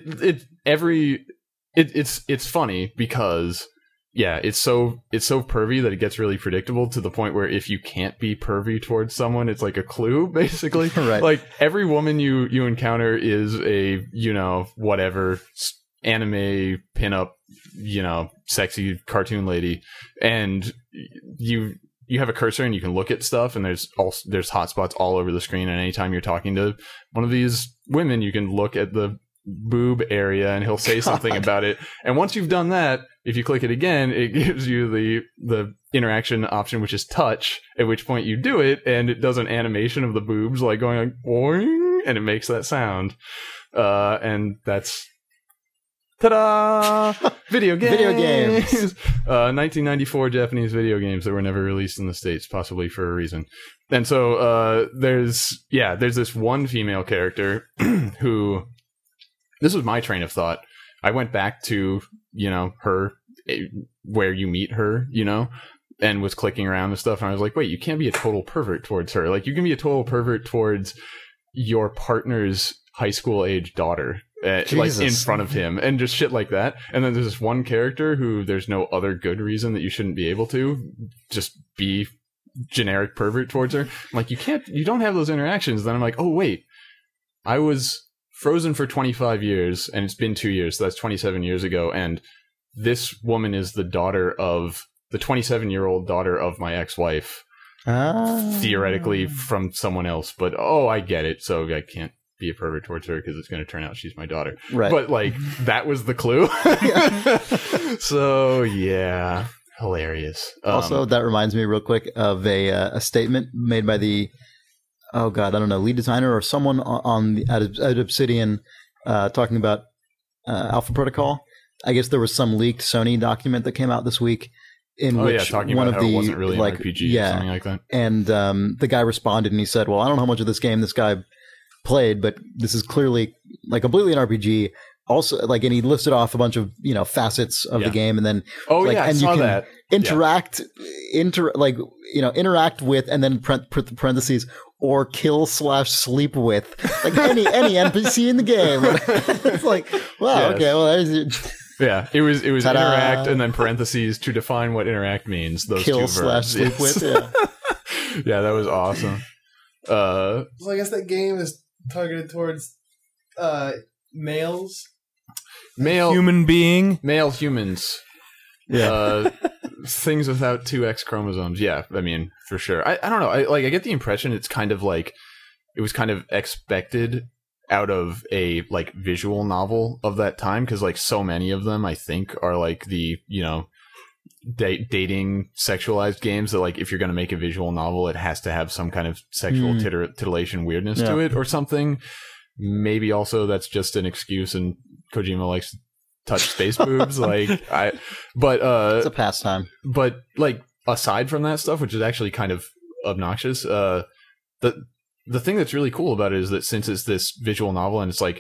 A: it's funny because. Yeah, it's so pervy that it gets really predictable to the point where if you can't be pervy towards someone, it's like a clue, basically.
D: Right.
A: Like every woman you encounter is a, whatever anime pinup, sexy cartoon lady, and you have a cursor and you can look at stuff, and there's hotspots all over the screen, and anytime you're talking to one of these women, you can look at the boob area and he'll say something about it. And once you've done that, if you click it again, it gives you the interaction option, which is touch, at which point you do it and it does an animation of the boobs like going like boing, and it makes that sound. And that's ta-da! Video games. 1994 Japanese video games that were never released in the States, possibly for a reason. And so there's this one female character who, this was my train of thought. I went back to, her, where you meet her, and was clicking around and stuff. And I was like, wait, you can't be a total pervert towards her. Like, you can be a total pervert towards your partner's high school age daughter, like in front of him, and just shit like that. And then there's this one character who there's no other good reason that you shouldn't be able to just be generic pervert towards her. I'm like, you don't have those interactions. Then I'm like, oh, wait, I was frozen for 25 years and it's been 2 years. So that's 27 years ago. And this woman is the 27-year-old daughter of my ex-wife, theoretically from someone else. But, I get it. So I can't be a pervert towards her because it's going to turn out she's my daughter.
D: Right.
A: But, like, that was the clue. So, yeah. hilarious.
D: Also, that reminds me real quick of a statement made by the lead designer or someone at Obsidian talking about Alpha Protocol. I guess there was some leaked Sony document that came out this week in which
A: talking
D: one
A: about
D: of
A: how
D: the
A: it wasn't really an RPG or something like that.
D: And the guy responded and he said, "Well, I don't know how much of this game this guy played, but this is clearly like completely an RPG." Also, like, and he listed off a bunch of facets of the game, and then
A: I saw
D: you can
A: that.
D: interact with, and then parentheses, or kill/sleep with, like any NPC in the game. It's like, wow, okay, well, there's it.
A: Yeah, it was
D: Ta-da.
A: interact and then parentheses to define what interact means. Those
D: kill
A: two verbs.
D: /sleep with. Yeah.
A: Yeah, that was awesome.
E: So I guess that game is targeted towards male
A: humans.
D: Yeah.
A: Things without 2X chromosomes. Yeah, I mean, for sure. I don't know. I get the impression it's kind of like it was kind of expected out of a like visual novel of that time, because like so many of them I think are like the dating sexualized games that like if you're going to make a visual novel it has to have some kind of sexual titillation weirdness to it or something. Maybe also that's just an excuse and Kojima likes to touch space boobs. It's
D: a pastime.
A: But like aside from that stuff, which is actually kind of obnoxious, the thing that's really cool about it is that since it's this visual novel and it's like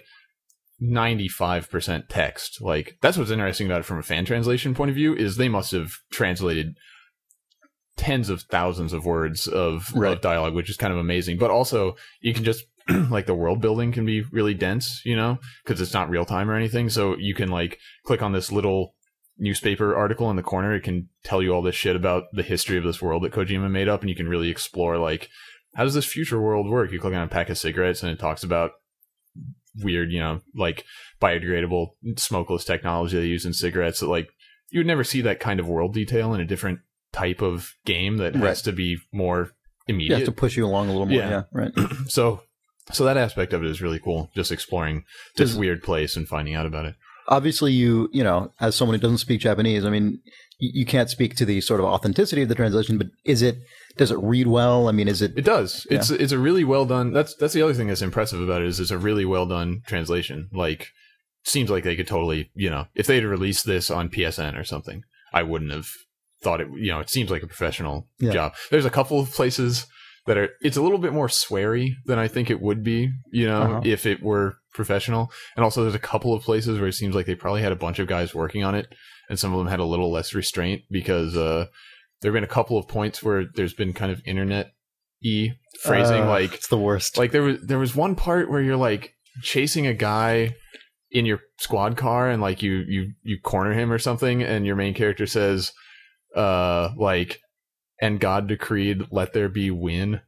A: 95% text, like that's what's interesting about it from a fan translation point of view, is they must have translated tens of thousands of words of dialogue, which is kind of amazing. But also you can just like the world building can be really dense, because it's not real time or anything. So you can like click on this little newspaper article in the corner. It can tell you all this shit about the history of this world that Kojima made up, and you can really explore like, how does this future world work? You click on a pack of cigarettes and it talks about weird, like biodegradable smokeless technology they use in cigarettes that like you would never see that kind of world detail in a different type of game that has to be more immediate.
D: You have to push you along a little more. Yeah, right.
A: So that aspect of it is really cool, just exploring this weird place and finding out about it.
D: Obviously, you as someone who doesn't speak Japanese, I mean, you can't speak to the sort of authenticity of the translation, but does it read well? I mean, is it?
A: It does. Yeah. It's a really well done. That's the other thing that's impressive about it is it's a really well done translation. Like, seems like they could totally, if they'd released this on PSN or something, I wouldn't have thought it. It seems like a professional job. There's a couple of places that it's a little bit more sweary than I think it would be, if it were professional. And also there's a couple of places where it seems like they probably had a bunch of guys working on it, and some of them had a little less restraint, because there have been a couple of points where there's been kind of internet-y phrasing, like
D: it's the worst.
A: Like there was one part where you're like chasing a guy in your squad car, and like you corner him or something, and your main character says like, "And God decreed, let there be win."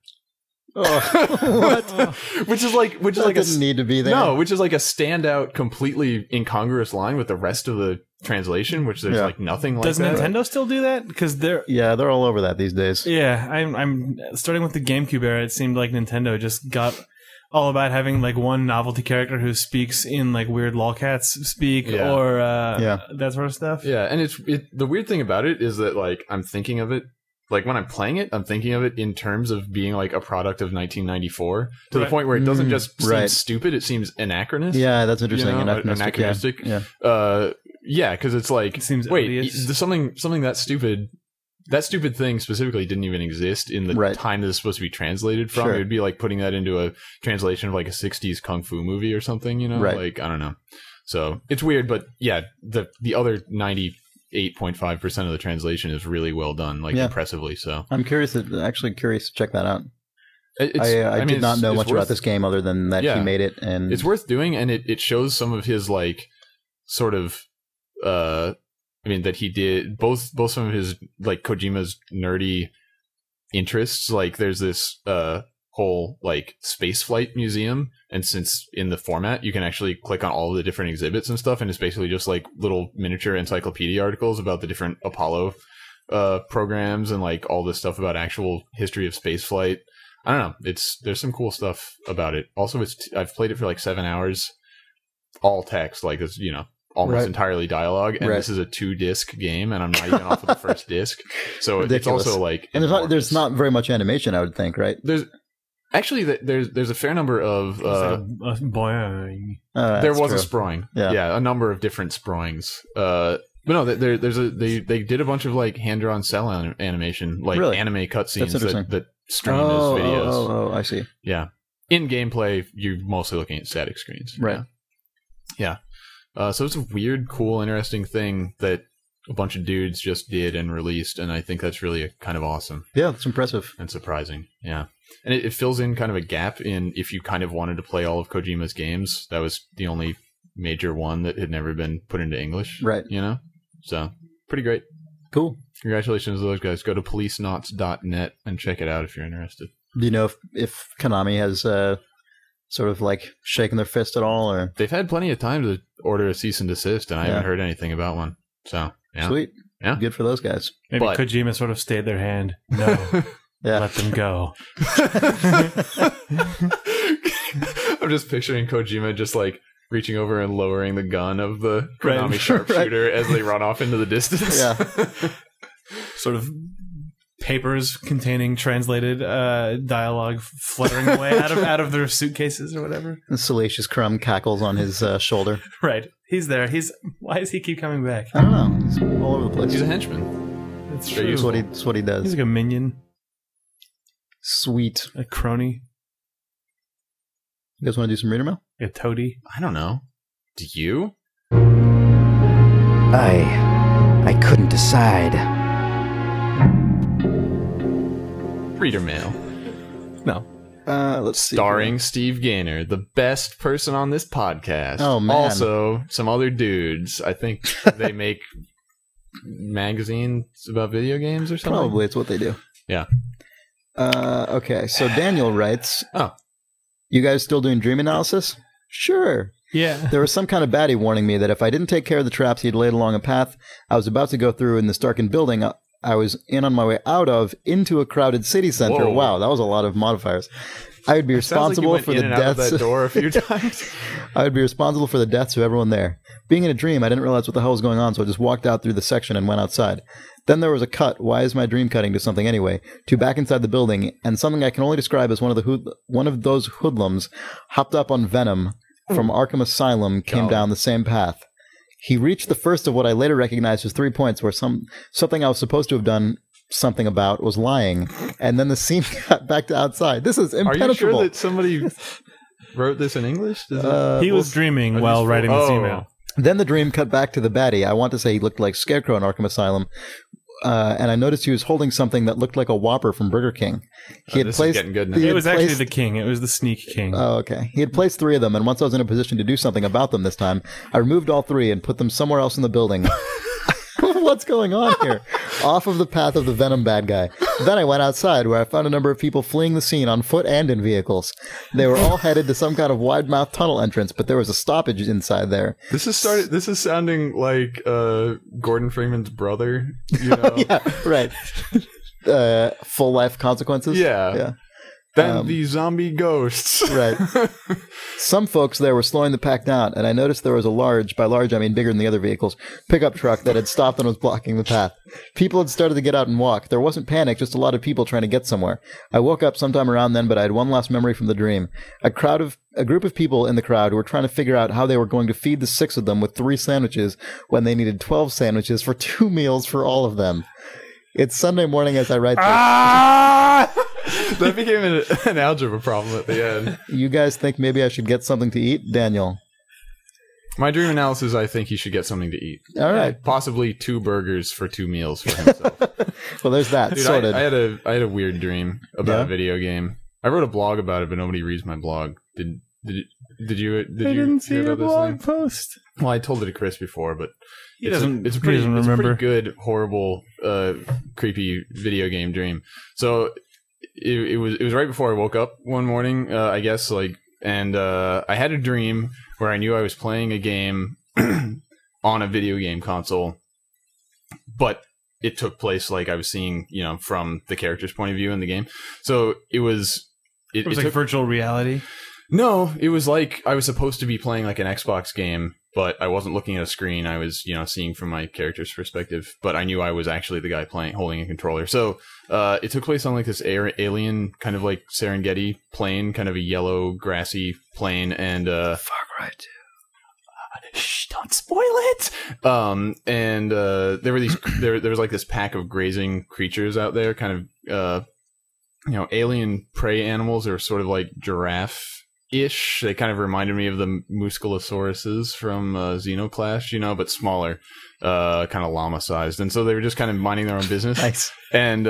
D: What?
A: which is like
D: doesn't need to be there.
A: No, which is like a standout, completely incongruous line with the rest of the translation, which there's like nothing like
C: that. Does Nintendo still do that? Because they're
D: all over that these days.
C: Yeah, I'm starting with the GameCube era. It seemed like Nintendo just got all about having like one novelty character who speaks in like weird lolcats speak or that sort of stuff.
A: Yeah, and the weird thing about it is that like I'm thinking of it. Like, when I'm playing it, I'm thinking of it in terms of being, like, a product of 1994 to the point where it doesn't just seem stupid, it seems anachronistic.
D: Yeah, that's interesting.
A: Anachronistic.
D: Yeah,
A: because it's like,
C: it seems
A: wait, something that stupid thing specifically didn't even exist in the time that it's supposed to be translated from. Sure. It would be like putting that into a translation of, like, a 60s kung fu movie or something, Like, I don't know. So, it's weird, but, yeah, the other 98.5% of the translation is really well done, like impressively so.
D: I'm curious to check that out. I did not know much about this game other than that he made it, and
A: it's worth doing, and it shows some of his like sort of that he did both some of his like Kojima's nerdy interests. Like there's this whole like space flight museum, and since in the format you can actually click on all of the different exhibits and stuff, and it's basically just like little miniature encyclopedia articles about the different Apollo programs and like all this stuff about actual history of space flight. I don't know, there's some cool stuff about it. Also, I've played it for like 7 hours, all text, like it's almost entirely dialogue, and this is a 2-disc game, and I'm not even off of the first disc, so
D: ridiculous.
A: It's also like,
D: and there's not very much animation, I would think, right?
A: There's a fair number of
C: boing.
A: There was
D: true.
A: a sproing, a number of different sproings. But no, they did a bunch of like hand drawn cell animation, like anime cutscenes that stream as videos.
D: Oh, I see.
A: Yeah, in gameplay, you're mostly looking at static screens,
D: right?
A: Yeah. So it's a weird, cool, interesting thing that a bunch of dudes just did and released, and I think that's really kind of awesome.
D: Yeah, it's impressive
A: and surprising. Yeah, and it fills in kind of a gap in if you kind of wanted to play all of Kojima's games. That was the only major one that had never been put into English,
D: right?
A: You know, so pretty great.
D: Cool.
A: Congratulations to those guys. Go to policenauts.net and check it out if you're interested.
D: Do you know if Konami has sort of like shaken their fist at all, or
A: they've had plenty of time to order a cease and desist, and I haven't heard anything about one. So
D: sweet, good for those guys.
C: Maybe Kojima sort of stayed their hand. No, let them go.
A: I'm just picturing Kojima just like reaching over and lowering the gun of the Konami sharpshooter as they run off into the distance.
D: Yeah,
C: sort of papers containing translated dialogue fluttering away out of their suitcases or whatever.
D: And Salacious Crumb cackles on his shoulder.
C: Right, he's there. Why does he keep coming back?
D: I don't know. He's all over the place.
A: He's a henchman.
C: That's true.
D: That's what he does.
C: He's like a minion.
D: Sweet.
C: A crony.
D: You guys want to do some reader mail?
C: A toady?
A: I don't know. Do you?
B: I couldn't decide.
A: Reader mail.
C: No.
D: Let's see.
A: Starring Steve Gaynor, the best person on this podcast.
D: Oh, man.
A: Also, some other dudes. I think they make magazines about video games or something.
D: Probably, it's what they do.
A: Yeah.
D: Okay, so Daniel writes,
A: "Oh,
D: you guys still doing dream analysis? Sure.
C: Yeah.
D: There was some kind of baddie warning me that if I didn't take care of the traps he'd laid along a path I was about to go through in this darkened building I was in on my way out of into a crowded city center."
A: Whoa.
D: Wow, that was a lot of modifiers. I would be responsible for the deaths.
A: Out that door a few times.
D: I would be responsible for the deaths of everyone there. Being in a dream, I didn't realize what the hell was going on, so I just walked out through the section and went outside. Then there was a cut. Why is my dream cutting to something anyway? To back inside the building, and something I can only describe as one of those hoodlums hopped up on Venom from Arkham Asylum came down the same path. He reached the first of what I later recognized as 3 points, where something I was supposed to have done something about was lying, and then the scene got back to outside. This is impenetrable.
A: Are you sure that somebody wrote this in English?
C: He was dreaming while writing this email.
D: Then the dream cut back to the baddie. I want to say he looked like Scarecrow in Arkham Asylum. And I noticed he was holding something that looked like a Whopper from Burger King. He had
A: this
D: placed,
A: is getting good now.
C: It was actually the king. It was the Sneak King.
D: Oh, okay. He had placed 3 of them, and once I was in a position to do something about them this time, I removed all 3 and put them somewhere else in the building. What's going on here? Off of the path of the Venom bad guy. Then I went outside, where I found a number of people fleeing the scene on foot and in vehicles. They were all headed to some kind of wide-mouthed tunnel entrance, but there was a stoppage inside there.
A: This is sounding like Gordon Freeman's brother. You know?
D: Yeah, right. Full life consequences.
A: Yeah. Then the zombie ghosts.
D: Right. Some folks there were slowing the pack down, and I noticed there was a large, by large I mean bigger than the other vehicles, pickup truck that had stopped and was blocking the path. People had started to get out and walk. There wasn't panic, just a lot of people trying to get somewhere. I woke up sometime around then, but I had one last memory from the dream. A group of people in the crowd were trying to figure out how they were going to feed the 6 of them with 3 sandwiches when they needed 12 sandwiches for 2 meals for all of them. It's Sunday morning as I write this.
A: That became an algebra problem at the end.
D: You guys think maybe I should get something to eat? Daniel.
A: My dream analysis, I think he should get something to eat.
D: All right.
A: Possibly 2 burgers for 2 meals for himself.
D: Well, there's that.
A: Dude,
D: sorted.
A: I had a weird dream about a video game. I wrote a blog about it, but nobody reads my blog. Did you?
C: I didn't see your blog post.
A: Well, I told it to Chris before, but
C: It's a
A: pretty good, horrible, creepy video game dream. So it was right before I woke up one morning, I guess, and I had a dream where I knew I was playing a game on a video game console, but it took place like I was seeing, from the character's point of view in the game. So it was like
C: virtual reality.
A: No, it was like I was supposed to be playing like an Xbox game, but I wasn't looking at a screen. I was, seeing from my character's perspective, but I knew I was actually the guy holding a controller. So, it took place on like this alien kind of like Serengeti plain, kind of a yellow grassy plain, and,
B: Far Cry 2.
A: Shh, don't spoil it. And there were there was like this pack of grazing creatures out there, kind of alien prey animals. They were sort of like giraffe-ish. They kind of reminded me of the Musculosauruses from Xenoclash, but smaller, kind of llama-sized. And so they were just kind of minding their own business.
D: Nice.
A: And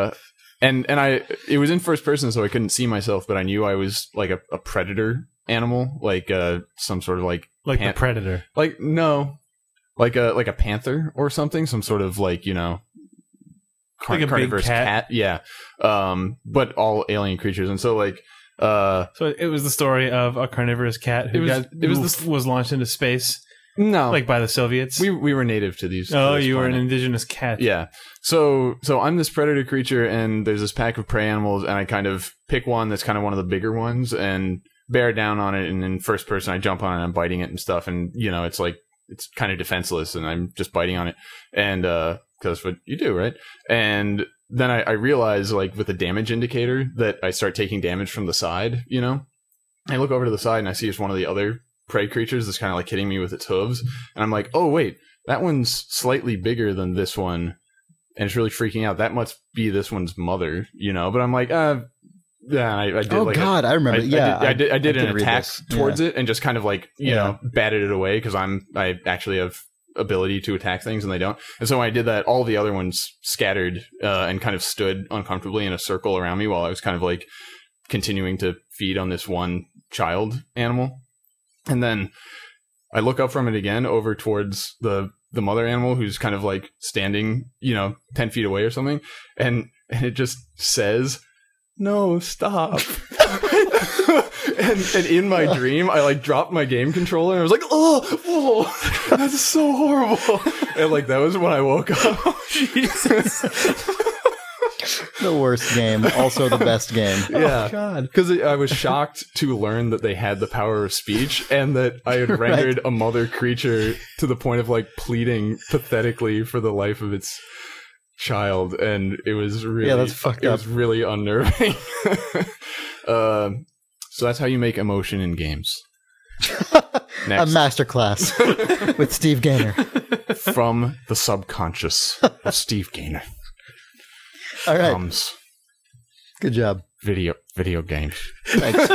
A: it was in first person, so I couldn't see myself, but I knew I was like a predator animal, like some sort of like
C: the predator,
A: like no, like a panther or something, some sort of like
C: like a
A: carnivorous
C: big cat.
A: Yeah, but all alien creatures, and so like
C: so it was the story of a carnivorous cat who was launched into space.
A: No,
C: like by the Soviets.
A: We were native to these.
C: Oh, you were an indigenous cat.
A: Yeah. So I'm this predator creature, and there's this pack of prey animals, and I kind of pick one that's kind of one of the bigger ones, and bear down on it, and in first person I jump on it and I'm biting it and stuff, and it's like it's kind of defenseless and I'm just biting on it, and because that's what you do, right? And then I realize, like, with the damage indicator that I start taking damage from the side. I look over to the side and I see it's one of the other prey creatures that's kind of like hitting me with its hooves, and I'm like, oh wait, that one's slightly bigger than this one, and it's really freaking out. That must be this one's mother, but I'm like, yeah, I did.
D: Oh, like God, I remember.
A: I did an attack towards it and just kind of like batted it away because I actually have ability to attack things and they don't. And so when I did that, all the other ones scattered and kind of stood uncomfortably in a circle around me while I was kind of like continuing to feed on this one child animal. And then I look up from it again over towards the mother animal who's kind of like standing, 10 feet away or something, and it just says, "No, stop." and in my dream, I like dropped my game controller and I was like, oh, that's so horrible. And like, that was when I woke up. Oh, Jesus.
D: The worst game, also the best game.
A: Yeah.
C: Oh, God.
A: Because I was shocked to learn that they had the power of speech and that I had rendered a mother creature to the point of like pleading pathetically for the life of its child, and it was really
D: that's fucked up.
A: It was really unnerving. So that's how you make emotion in games.
D: Next. A masterclass with Steve Gaynor
A: from the subconscious of Steve Gaynor.
D: All right,
A: comes
D: good job.
A: Video games.
D: Thanks.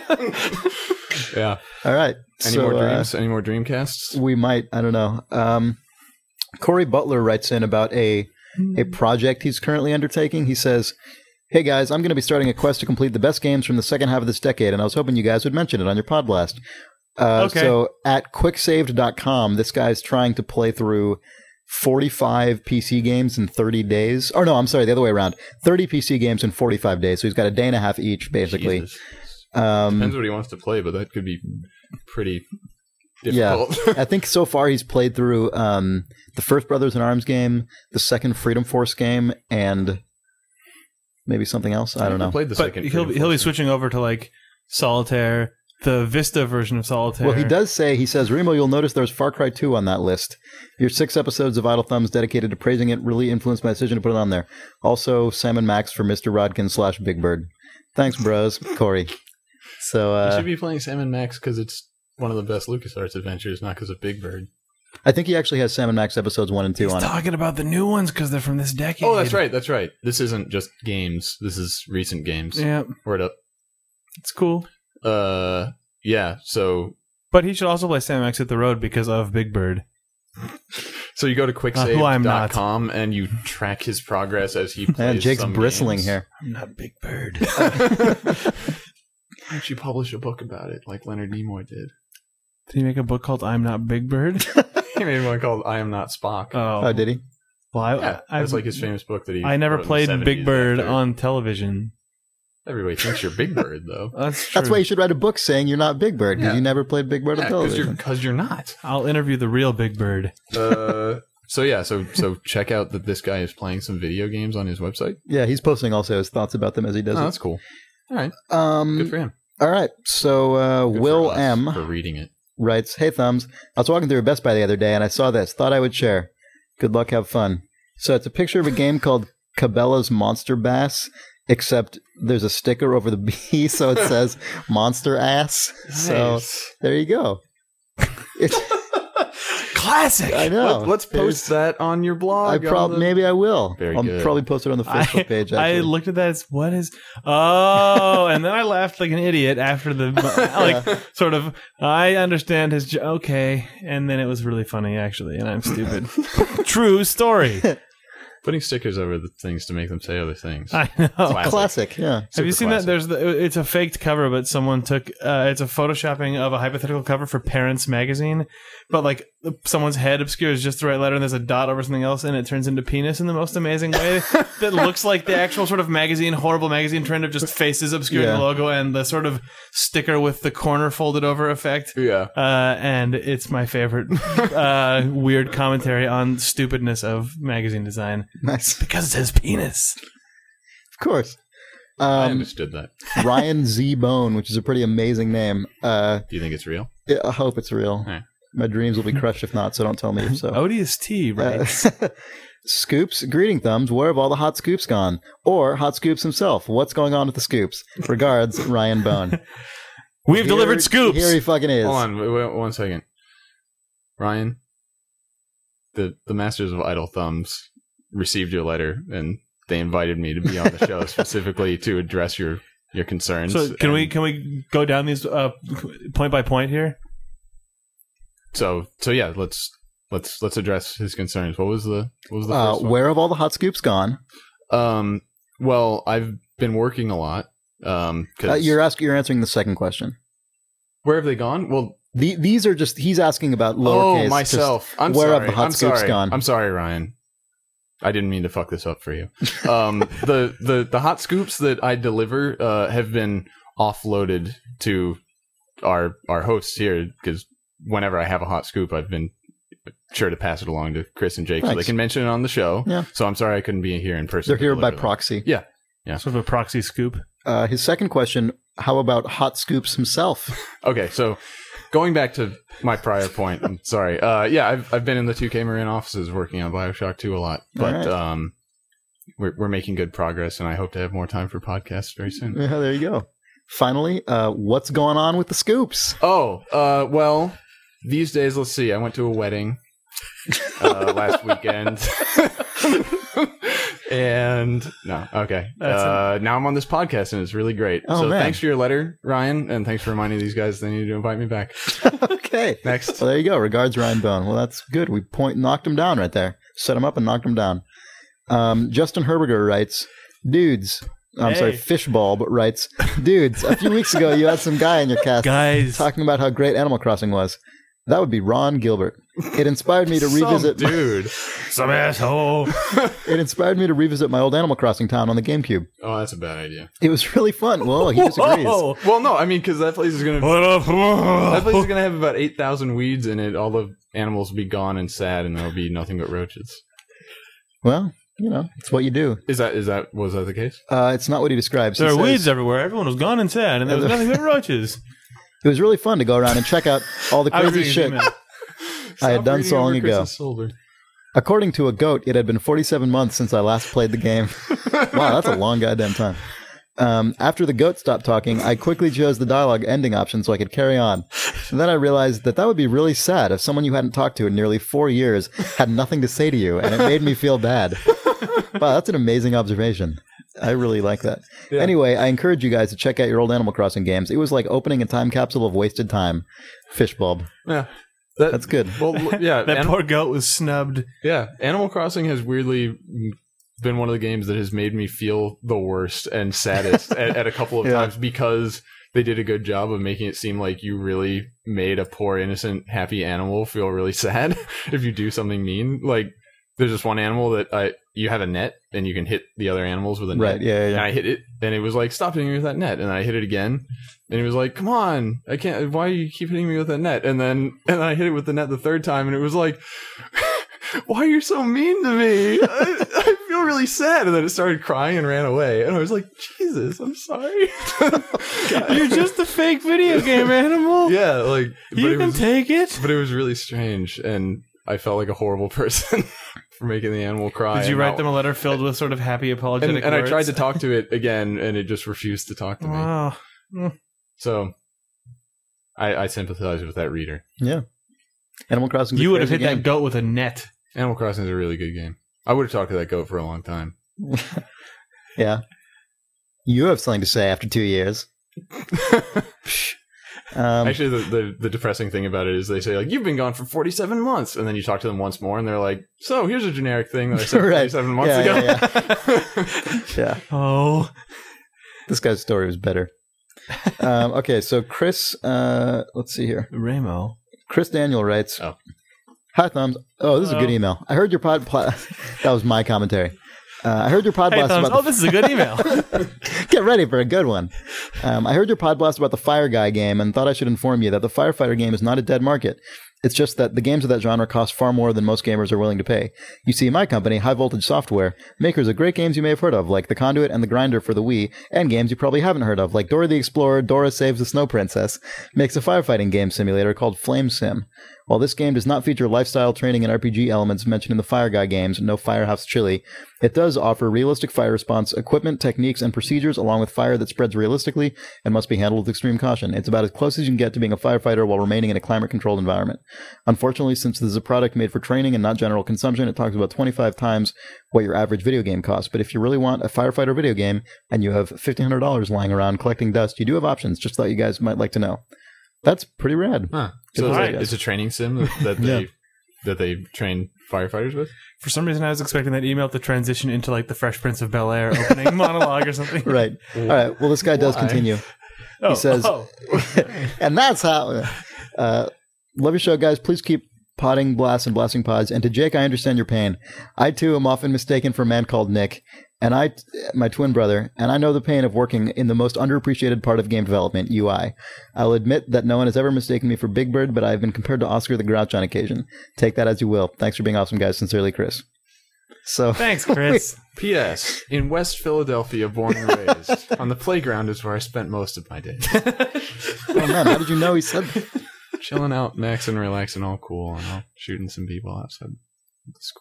A: Yeah.
D: All right.
A: Any more dreams? Any more Dreamcasts?
D: We might. I don't know. Corey Butler writes in about a project he's currently undertaking. He says, "Hey guys, I'm going to be starting a quest to complete the best games from the second half of this decade, and I was hoping you guys would mention it on your pod blast." Okay. So at quicksaved.com, this guy's trying to play through 45 PC games in 30 days. Or no, I'm sorry, the other way around. 30 PC games in 45 days. So he's got a day and a half each, basically.
A: Depends what he wants to play, but that could be pretty difficult.
D: Yeah, I think so far he's played through the first Brothers in Arms game, the second Freedom Force game, and maybe something else. I don't know.
A: Played the second.
C: He'll be switching over to like Solitaire, the Vista version of Solitaire.
D: Well, he says, Remo, you'll notice there's Far Cry 2 on that list. Your 6 episodes of Idle Thumbs dedicated to praising it really influenced my decision to put it on there. Also, Sam and Max for Mr. Rodkin / Big Bird. Thanks, bros. Corey. So
A: you should be playing Sam & Max because it's one of the best LucasArts adventures, not because of Big Bird.
D: I think he actually has Sam & Max episodes 1 and 2 on it.
C: He's talking about the new ones because they're from this decade.
A: Oh, that's right. That's right. This isn't just games. This is recent games.
C: Yeah.
A: Word up.
C: It's cool.
A: Yeah, so...
C: But he should also play Sam Max Hit the Road because of Big Bird.
A: So you go to quicksave.com and you track his progress as he plays.
D: Jake's
A: some
D: bristling
A: games.
D: here.
C: I'm not Big Bird.
A: Why don't you publish a book about it like Leonard Nimoy did?
C: Did he make a book called I'm Not Big Bird?
A: He made one called I Am Not Spock.
D: Oh, did he?
C: Well,
A: that's like his famous book that he
C: I never played Big Bird
A: after.
C: On television.
A: Everybody thinks you're Big Bird, though.
C: That's true.
D: That's why you should write a book saying you're not Big Bird, because you never played Big Bird on television.
A: Because you're not.
C: I'll interview the real Big Bird.
A: So check out that this guy is playing some video games on his website.
D: Yeah, he's posting also his thoughts about them as he does it.
A: That's cool. All right. Good for him.
D: All right. So Will M.
A: For reading it.
D: writes, "Hey Thumbs, I was walking through a Best Buy the other day and I saw this. Thought I would share. Good luck, have fun." So it's a picture of a game called Cabela's Monster Bass, except there's a sticker over the B, so it says Monster Ass. Nice. So there you go.
C: Classic.
D: I know.
A: Let's post that on your blog.
D: Maybe I will.
A: I'll
D: probably post it on the Facebook page. Actually.
C: I looked at that. What is? Oh, and then I laughed like an idiot after the sort of. I understand his. Okay, and then it was really funny actually, and I'm stupid. True story.
A: Putting stickers over the things to make them say other things.
C: I know.
D: Classic. Yeah.
C: Have you seen
A: classic.
C: that? It's a faked cover, but someone took. It's a photoshopping of a hypothetical cover for Parents magazine, but like someone's head obscures just the right letter, and there's a dot over something else, and it turns into penis in the most amazing way. That looks like the actual sort of horrible magazine trend of just faces obscuring the logo and the sort of sticker with the corner folded over effect.
A: Yeah.
C: And it's my favorite weird commentary on stupidness of magazine design.
D: Nice.
C: Because it says penis.
D: Of course.
A: I understood that.
D: Ryan Z. Bone, which is a pretty amazing name.
A: Do you think it's real?
D: I hope it's real.
A: Right.
D: My dreams will be crushed if not, so don't tell me if so.
C: Odious T, right?
D: Scoops, greeting Thumbs, where have all the hot scoops gone? Or Hot Scoops himself, what's going on with the scoops? Regards, Ryan Bone.
C: We've delivered scoops!
D: Here he fucking is.
A: Hold on, wait 1 second. Ryan, the Masters of Idle Thumbs received your letter, and they invited me to be on the show specifically to address your concerns.
C: So can we go down these point by point here?
A: So yeah, let's address his concerns. What was the first one?
D: Where have all the hot scoops gone?
A: Well, I've been working a lot.
D: You're answering the second question.
A: Where have they gone? Well,
D: these are just he's asking about lowercase.
A: Oh, myself. I'm
D: where
A: sorry.
D: have the hot scoops gone?
A: I'm sorry, Ryan. I didn't mean to fuck this up for you. The hot scoops that I deliver have been offloaded to our hosts here, because whenever I have a hot scoop, I've been sure to pass it along to Chris and Jake so they can mention it on the show. Yeah. So I'm sorry I couldn't be here in person.
D: They're here by proxy.
A: Yeah.
C: Sort of a proxy scoop.
D: His second question, how about Hot Scoops himself?
A: Okay, so going back to my prior point, I'm sorry. I've been in the 2K Marin offices working on BioShock 2 a lot, but we're making good progress, and I hope to have more time for podcasts very soon.
D: Yeah, there you go. Finally, what's going on with the scoops?
A: Well, these days, let's see. I went to a wedding last weekend. And now I'm on this podcast, and it's really great. Thanks for your letter, Ryan, and thanks for reminding these guys they need to invite me back.
D: Okay.
A: Next.
D: Well, there you go. Regards, Ryan Bone. Well, that's good. We knocked him down right there. Set him up and knocked him down. Justin Herberger writes, Fishbulb writes, dudes, a few weeks ago you had some guy in your cast talking about how great Animal Crossing was. That would be Ron Gilbert. It inspired me to revisit...
C: Some asshole.
D: It inspired me to revisit my old Animal Crossing town on the GameCube.
A: Oh, that's a bad idea.
D: It was really fun. Well, he disagrees.
A: Well, no, I mean, because that place is going to have about 8,000 weeds in it. All the animals will be gone and sad, and there'll be nothing but roaches.
D: Well... it's what you do.
A: Was that the case?
D: It's not what he describes.
C: There are weeds everywhere. Everyone was gone and sad, and there was nothing but roaches.
D: It was really fun to go around and check out all the crazy shit I had done so long ago. According to a goat, it had been 47 months since I last played the game. Wow, that's a long goddamn time. After the goat stopped talking, I quickly chose the dialogue ending option so I could carry on. And then I realized that would be really sad if someone you hadn't talked to in nearly 4 years had nothing to say to you, and it made me feel bad. Wow, that's an amazing observation. I really like that. Yeah. Anyway, I encourage you guys to check out your old Animal Crossing games. It was like opening a time capsule of wasted time. Fishbulb.
A: Yeah.
D: That's good.
A: Well, yeah.
C: That poor goat was snubbed.
A: Yeah. Animal Crossing has weirdly been one of the games that has made me feel the worst and saddest at a couple of times, because they did a good job of making it seem like you really made a poor, innocent, happy animal feel really sad if you do something mean. Like, there's this one animal that you have a net and you can hit the other animals with a net.
D: Right, yeah.
A: And I hit it and it was like, stop hitting me with that net. And I hit it again and it was like, come on, I can't, why do you keep hitting me with that net? And then I hit it with the net the third time and it was like, why are you so mean to me? I feel really sad. And then it started crying and ran away. And I was like, Jesus, I'm sorry.
C: You're just a fake video game animal.
A: Yeah, like
C: You can take it.
A: But it was really strange, and I felt like a horrible person for making the animal cry.
C: Did you write them a letter filled with sort of happy apologetic
A: and I
C: words?
A: tried to talk to it again, and it just refused to talk to me.
C: Oh.
A: So I sympathize with that reader.
D: Yeah. Animal Crossing.
C: You would have hit that goat with a net.
A: Animal Crossing is a really good game. I would have talked to that goat for a long time.
D: Yeah. You have something to say after 2 years.
A: Actually, the depressing thing about it is they say, like, you've been gone for 47 months. And then you talk to them once more, and they're like, so here's a generic thing that I said 47 months ago.
D: Yeah.
C: Oh.
D: This guy's story was better. Okay, so Chris, let's see here.
C: Ramo.
D: Chris Daniel writes,
A: Oh.
D: Hi, Thumbs. Oh, this is a good email. I heard your that was my commentary. I heard your pod
C: Hey,
D: blast
C: Thumbs.
D: about
C: Oh, this is a good email.
D: Get ready for a good one. I heard your pod blast about the Fire Guy game and thought I should inform you that the Firefighter game is not a dead market. It's just that the games of that genre cost far more than most gamers are willing to pay. You see, my company, High Voltage Software, makers of great games you may have heard of, like The Conduit and The Grinder for the Wii, and games you probably haven't heard of, like Dora the Explorer, Dora Saves the Snow Princess, makes a firefighting game simulator called Flame Sim. While this game does not feature lifestyle training and RPG elements mentioned in the Fire Guy games, no Firehouse Chili, it does offer realistic fire response, equipment, techniques, and procedures, along with fire that spreads realistically and must be handled with extreme caution. It's about as close as you can get to being a firefighter while remaining in a climate-controlled environment. Unfortunately, since this is a product made for training and not general consumption, it talks about 25 times what your average video game costs. But if you really want a firefighter video game and you have $1,500 lying around collecting dust, you do have options. Just thought you guys might like to know. That's pretty rad.
A: Huh. So it's a training sim that they train firefighters with?
C: For some reason, I was expecting that email to transition into like the Fresh Prince of Bel-Air opening monologue or something.
D: Right. All right. Well, this guy does continue. He says, and that's how... love your show, guys. Please keep potting blasts and blasting pods. And to Jake, I understand your pain. I, too, am often mistaken for a man called Nick, and my twin brother, and I know the pain of working in the most underappreciated part of game development, UI. I'll admit that no one has ever mistaken me for Big Bird, but I've been compared to Oscar the Grouch on occasion. Take that as you will. Thanks for being awesome, guys. Sincerely, Chris. So
C: thanks, Chris.
A: P.S. In West Philadelphia, born and raised. On the playground is where I spent most of my days.
D: Oh, man, how did you know he said that?
A: Chilling out, maxing, relaxing, all cool, and all shooting some people outside the school.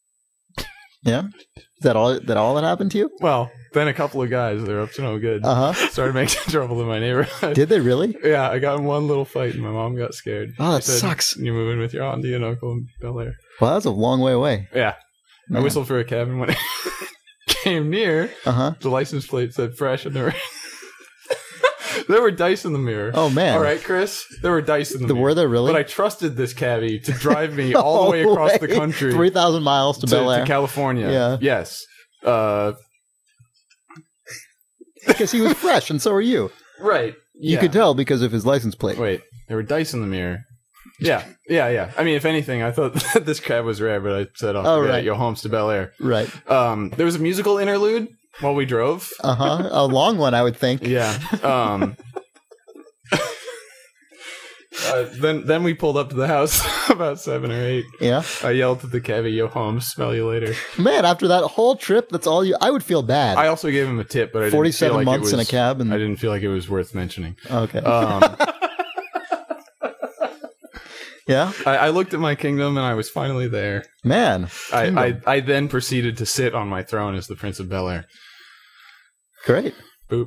D: Yeah? Is that all that happened to you?
A: Well, then a couple of guys, they're up to no good, started making trouble in my neighborhood.
D: Did they really?
A: Yeah, I got in one little fight and my mom got scared.
D: Oh, that sucks.
A: You're moving with your auntie and uncle in Bel-Air.
D: Well, that's a long way away.
A: Yeah. Man. I whistled for a cab and when it came near, the license plate said fresh and there were dice in the mirror.
D: Oh, man.
A: All right, Chris. There were dice in the mirror.
D: Were there really?
A: But I trusted this cabbie to drive me all the way across the country.
D: 3,000 miles to Bel-Air.
A: To California.
D: Yeah.
A: Yes.
D: Because he was fresh, and so are you.
A: Right.
D: You could tell because of his license plate.
A: Wait. There were dice in the mirror. Yeah. I mean, if anything, I thought this cab was rare, but I said, yo, homes to Bel-Air.
D: Right.
A: There was a musical interlude while we drove.
D: A long one, I would think.
A: Yeah. Then we pulled up to the house about 7 or 8.
D: Yeah.
A: I yelled at the cabbie, yo, home, smell you later.
D: Man, after that whole trip, that's all you... I would feel bad.
A: I also gave him a tip, but I didn't
D: 47
A: feel like
D: months
A: it was,
D: in a cab. And...
A: I didn't feel like it was worth mentioning.
D: Okay. Yeah?
A: I looked at my kingdom and I was finally there.
D: Man.
A: I then proceeded to sit on my throne as the Prince of Bel-Air.
D: Great.
A: Boop.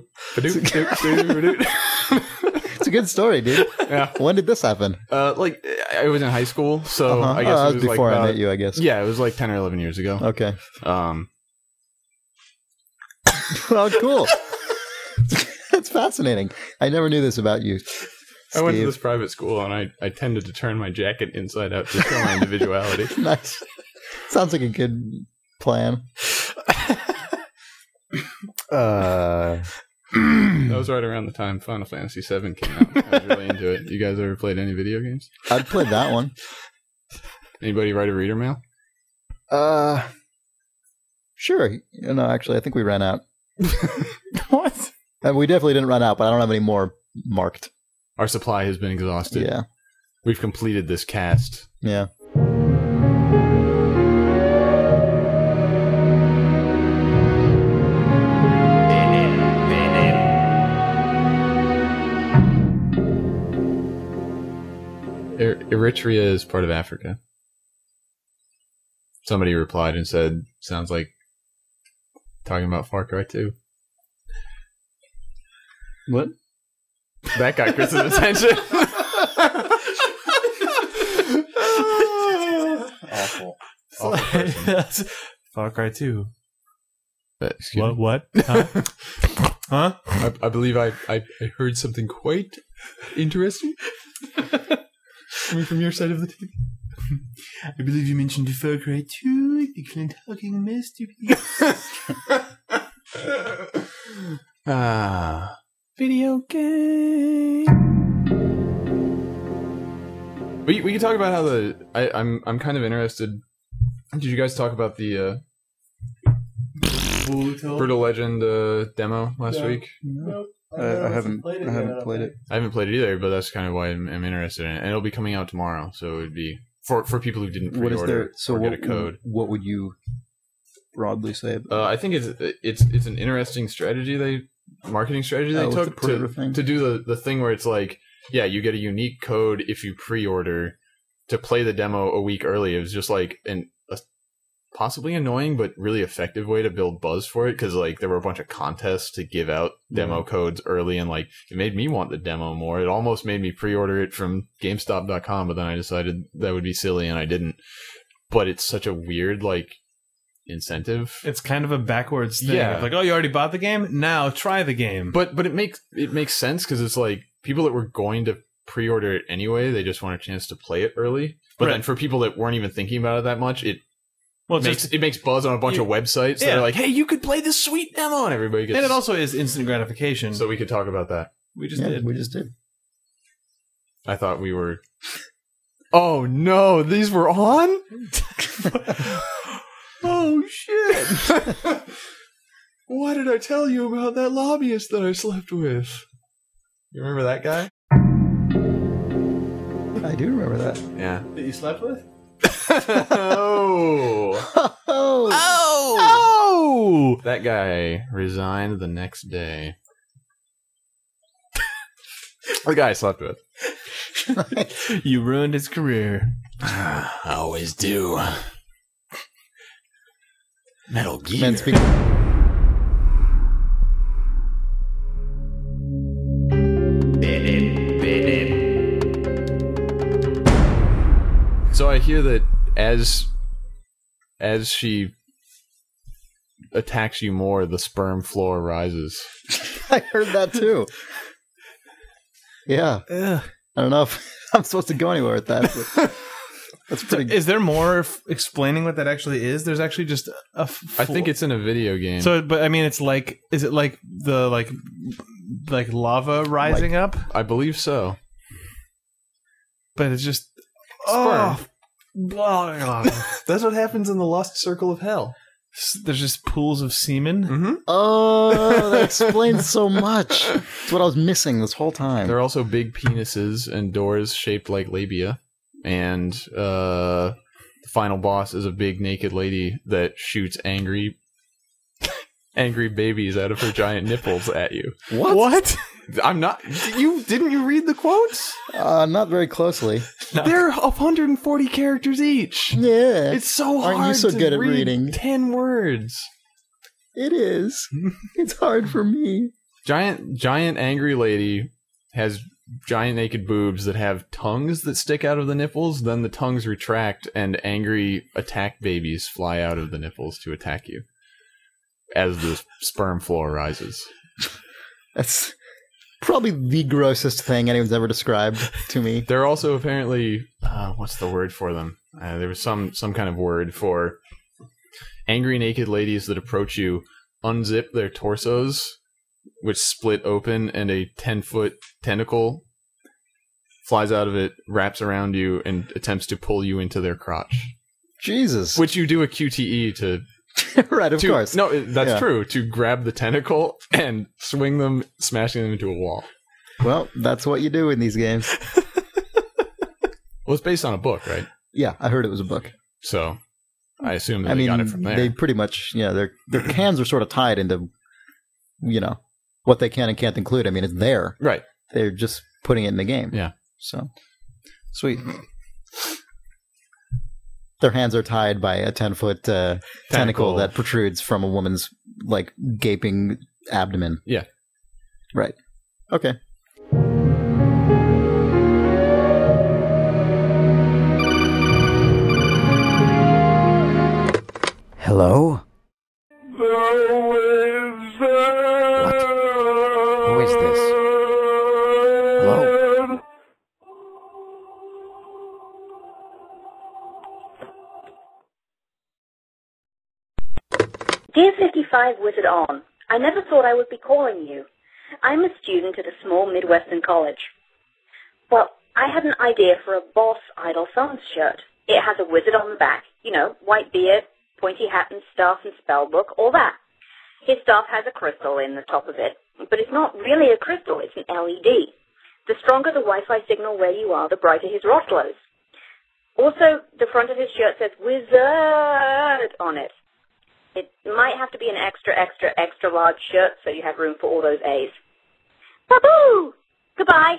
D: It's a good story, dude.
A: Yeah.
D: When did this happen?
A: Like I was in high school, so I guess
D: it
A: was
D: before
A: like
D: I met you, I guess.
A: Yeah, it was like 10 or 11 years ago.
D: Okay.
A: Well,
D: cool. That's fascinating. I never knew this about you, Steve.
A: I went to this private school, and I tended to turn my jacket inside out to show my individuality.
D: Nice. Sounds like a good plan.
A: That was right around the time Final Fantasy VII came out. I was really into it. You guys ever played any video games?
D: I'd played that one.
A: Anybody write a reader mail?
D: Sure. No, actually, I think we ran out.
C: What?
D: We definitely didn't run out, but I don't have any more marked.
A: Our supply has been exhausted.
D: Yeah.
A: We've completed this cast.
D: Yeah.
A: Eritrea is part of Africa. Somebody replied and said, sounds like talking about Far Cry 2.
C: What?
A: That got Chris's attention.
E: Awful.
C: That's Far Cry 2.
A: Excuse me.
C: What? Huh? Huh?
A: I believe I heard something quite interesting coming from your side of the table.
C: I believe you mentioned Far Cry 2, the Clint Hawking masterpiece. Video game.
A: We can talk about how I'm kind of interested. Did you guys talk about the Brutal Legend demo last week?
E: Nope.
D: I haven't played it.
A: I haven't played it either, but that's kind of why I'm interested in it. And it'll be coming out tomorrow, so it would be for people who didn't
D: What is
A: pre-order
D: there? So
A: or
D: what,
A: get a code.
D: what would you broadly say?
A: I think it's an interesting marketing strategy they
D: with
A: took
D: the pre-order thing?
A: to do the thing where it's like, yeah, you get a unique code if you pre-order to play the demo a week early. It was just like a possibly annoying but really effective way to build buzz for it, because like there were a bunch of contests to give out demo codes early, and like it made me want the demo more. It almost made me pre-order it from GameStop.com, but then I decided that would be silly and I didn't. But it's such a weird like incentive.
C: It's kind of a backwards thing.
A: Yeah.
C: Like, oh, you already bought the game? Now try the game.
A: But it makes sense, because it's like people that were going to pre-order it anyway, they just want a chance to play it early. But then for people that weren't even thinking about it that much, it makes buzz on a bunch of websites that are like, hey, you could play this sweet demo, and everybody gets.
C: And it also is instant gratification.
A: So we could talk about that.
C: We just did.
D: We just did.
A: I thought we were. Oh no, these were on. Oh shit! Why did I tell you about that lobbyist that I slept with? You remember that guy?
D: I do remember that.
A: Yeah.
E: That you slept with?
A: Oh.
C: Oh!
A: That guy resigned the next day. The guy I slept with.
C: You ruined his career.
A: I always do. Metal Gear.
D: Man,
A: So I hear that as she attacks you more, the sperm floor rises.
D: I heard that too. Yeah.
C: Ugh.
D: I don't know if I'm supposed to go anywhere with that. But that's pretty.
C: Is there more explaining what that actually is? There's actually just a.
A: I think it's in a video game.
C: So, but I mean, it's like, is it like the like lava rising up?
A: I believe so.
C: But it's just
A: Sperm.
C: Oh.
A: That's what happens in the Lost Circle of Hell.
C: There's just pools of semen.
A: Mm-hmm.
D: Oh, that explains so much. That's what I was missing this whole time.
A: There are also big penises and doors shaped like labia. And the final boss is a big naked lady that shoots angry babies out of her giant nipples at you.
C: What?
A: I'm not. Didn't you read the quotes?
D: Not very closely.
A: They're 140 characters each.
D: Yeah.
A: It's so hard.
D: Aren't you so
A: to
D: good at
A: read
D: reading?
A: 10 words.
D: It is. It's hard for me.
A: Giant angry lady has giant naked boobs that have tongues that stick out of the nipples. Then the tongues retract, and angry attack babies fly out of the nipples to attack you as the sperm floor rises.
D: That's probably the grossest thing anyone's ever described to me.
A: There are also apparently, what's the word for them? There was some kind of word for angry naked ladies that approach you, unzip their torsos, which split open, and a 10-foot tentacle flies out of it, wraps around you, and attempts to pull you into their crotch.
D: Jesus.
A: Which you do a QTE to...
D: Right, of course.
A: No, that's true. To grab the tentacle and swing them, smashing them into a wall.
D: Well, that's what you do in these games.
A: Well, it's based on a book, right?
D: Yeah, I heard it was a book.
A: So, I assume that they got it from there.
D: They pretty much, their cans are sort of tied into, what they can and can't include. I mean, it's there.
A: Right.
D: They're just putting it in the game.
A: Yeah.
D: So, sweet. their hands are tied by a 10-foot tentacle that protrudes from a woman's like gaping abdomen.
A: Yeah.
D: Right. Okay.
B: Hello? What? Who is this? Hello?
F: Dear 55 Wizard On, I never thought I would be calling you. I'm a student at a small Midwestern college. Well, I had an idea for a Boss Idle Sons shirt. It has a wizard on the back, you know, white beard, pointy hat and staff and spell book, all that. His staff has a crystal in the top of it, but it's not really a crystal, it's an LED. The stronger the Wi-Fi signal where you are, the brighter his rod glows. Also, the front of his shirt says Wizard on it. It might have to be an extra, extra, extra large shirt so you have room for all those A's. Baboo! Goodbye.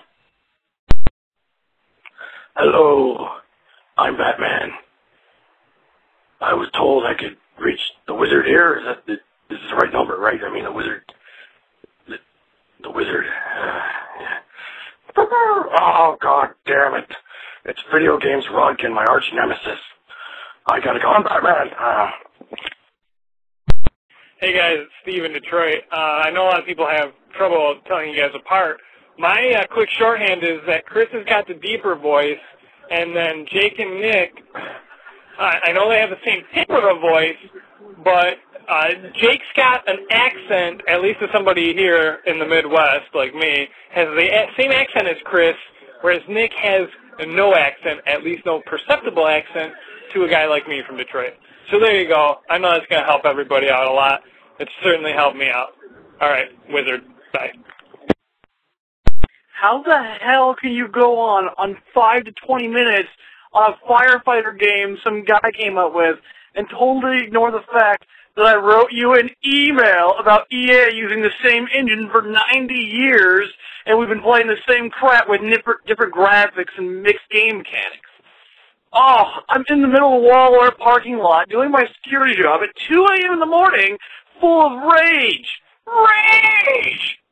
G: Hello, I'm Batman. I was told I could reach the wizard here. This is the right number, right? I mean, the wizard. The wizard. Yeah. Oh, God damn it. It's Video Games Rodkin, my arch nemesis. I gotta go. I'm Batman.
H: Hey guys, it's Steve in Detroit. I know a lot of people have trouble telling you guys apart. My quick shorthand is that Chris has got the deeper voice, and then Jake and Nick, I know they have the same timbre of voice, but Jake's got an accent, at least to somebody here in the Midwest, like me, has the same accent as Chris, whereas Nick has no accent, at least no perceptible accent, to a guy like me from Detroit. So there you go. I know that's going to help everybody out a lot. It's certainly helped me out. All right, Wizard. Bye.
I: How the hell can you go on 5 to 20 minutes on a firefighter game some guy came up with and totally ignore the fact that I wrote you an email about EA using the same engine for 90 years and we've been playing the same crap with different graphics and mixed game mechanics? Oh, I'm in the middle of a Walmart parking lot doing my security job at 2 a.m. in the morning full of rage. Rage!